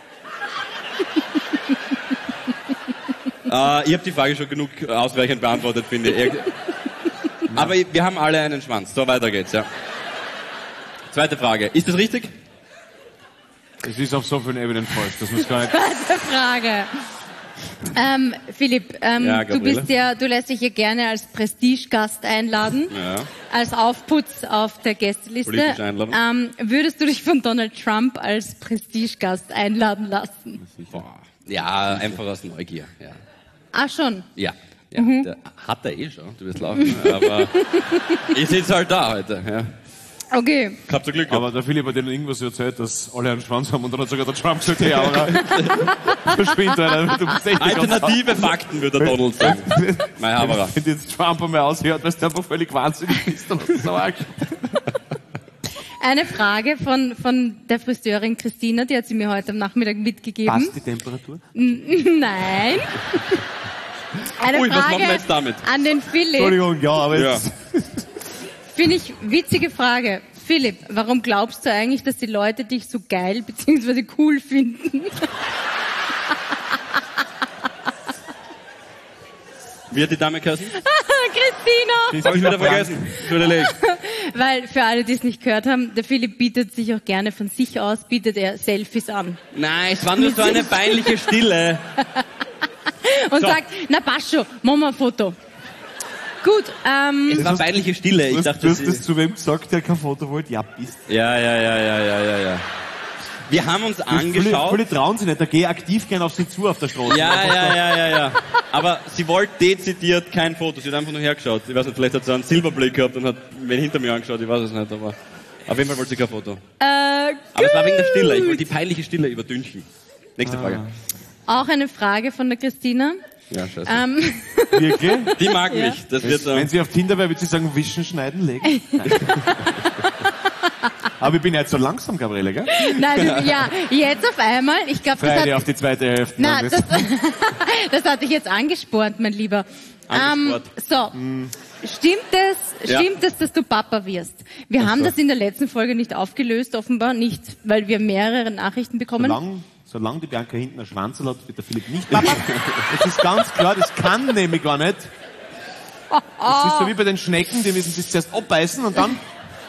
Ich habe die Frage schon genug ausreichend beantwortet, finde ich. Aber wir haben alle einen Schwanz. So, weiter geht's, ja. Zweite Frage. Ist das richtig? es ist auf so vielen Ebenen falsch, dass man es gar nicht... Zweite Frage. Philipp, Ja, Gabriele? du lässt dich hier gerne als Prestigegast einladen, Ja. als Aufputz auf der Gästeliste. Politische Einladung. Würdest du dich von Donald Trump als Prestigegast einladen lassen? Boah. Ja, einfach aus Neugier. Ja. Ah, schon. Ja. Der hat er eh schon, du wirst lachen, aber ich sitze halt da heute. Ja. Okay. Ich hab so Glück gehabt. Aber der Philipp hat denen irgendwas erzählt, dass alle einen Schwanz haben und dann hat sogar der Trump gesagt, hey, aber verschwind einer, du bist echt Alternative Fakten, würde der Donald sagen. Mein Haberer. Wenn jetzt Trump einmal aushört, weil du einfach völlig wahnsinnig bist, dann hast du es auch Eine Frage von der Friseurin Christina, die hat sie mir heute am Nachmittag mitgegeben. Passt die Temperatur? Nein. Eine Ui, was Frage machen wir jetzt damit? an den Philipp. Entschuldigung, ja, aber Ja. jetzt... Finde ich witzige Frage. Philipp, warum glaubst du eigentlich, dass die Leute dich so geil bzw. cool finden? Wie hat die Dame geheißen? Christina! Hab ich wieder vergessen. Entschuldigung. Weil für alle, die es nicht gehört haben, der Philipp bietet sich auch gerne von sich aus, bietet er Selfies an. Nein, es war nur so eine peinliche Stille. Und So. sagt, na passt schon, machen wir ein Foto. Gut, Es war peinliche Stille. Ich Du dachte, hast das zu wem gesagt, der kein Foto wollte? Ja, bist Ja. Wir haben uns angeschaut. Viele trauen sich nicht, da geh aktiv gern auf sie zu auf der Straße. Ja. Aber sie wollte dezidiert kein Foto. Sie hat einfach nur hergeschaut. Ich weiß nicht, vielleicht hat sie einen Silberblick gehabt und hat wen hinter mir angeschaut. Ich weiß es nicht, aber auf jeden Fall wollte sie kein Foto. Aber es war wegen der Stille. Ich wollte die peinliche Stille überdünchen. Nächste Frage. auch eine Frage von der Christina. Ja, scheiße. Wirklich? Die mag mich. Das wird so. Wenn sie auf Tinder wäre, würde sie sagen, wischen, schneiden, legen. Aber ich bin ja jetzt so langsam, Gabriele, gell? Nein, ja, jetzt auf einmal. Ich glaube, das Freide hat, auf die zweite Hälfte. na, das hat dich jetzt angespornt, mein Lieber. Angespornt. So. Stimmt es, dass du Papa wirst? Wir haben das in der letzten Folge nicht aufgelöst, offenbar nicht, weil wir mehrere Nachrichten bekommen. Solange die Bianca hinten einen Schwanz hat, wird der Philipp nicht Papa. Das ist ganz klar, das kann nämlich gar nicht. Das ist so wie bei den Schnecken, die müssen das zuerst abbeißen und dann...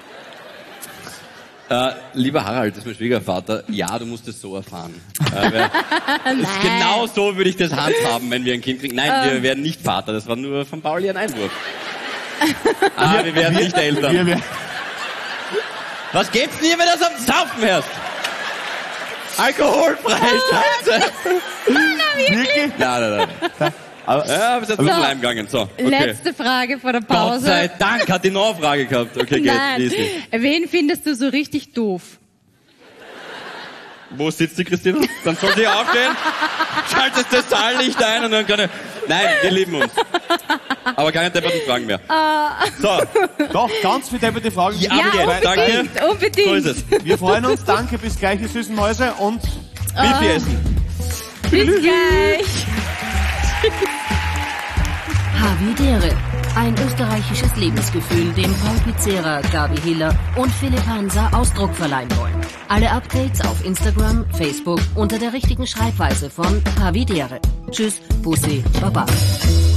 Lieber Harald, das ist mein Schwiegervater. Ja, du musst es so erfahren. Genau so würde ich das handhaben, wenn wir ein Kind kriegen. Nein, wir werden nicht Vater. Das war nur von Pauli ein Einwurf. Wir werden nicht Eltern. Was geht's dir, wenn du das am Saufen hörst? Alkoholfrei, Scheiße. Wirklich? Nein. Aber es ist jetzt noch gegangen. So, okay. Letzte Frage vor der Gott Pause. sei Dank hat die noch eine Frage gehabt. Okay, geht. Nein. Easy. Wen findest du so richtig doof? Wo sitzt die Christina? Dann soll sie aufstehen, schaltet das Saallicht ein und dann kann er... Nein, wir lieben uns. Aber keine depperten Fragen mehr. So. Doch, ganz viele depperte Fragen. Ja, Ja, danke. unbedingt. So ist es. Wir freuen uns. Danke, bis gleich, ihr süßen Mäuse. Und Bifi essen. Bis gleich. Havidere. Ein österreichisches Lebensgefühl, dem Paul Pizzera, Gabi Hiller und Philipp Hansa Ausdruck verleihen wollen. Alle Updates auf Instagram, Facebook unter der richtigen Schreibweise von Havidere. Tschüss, Bussi, Baba.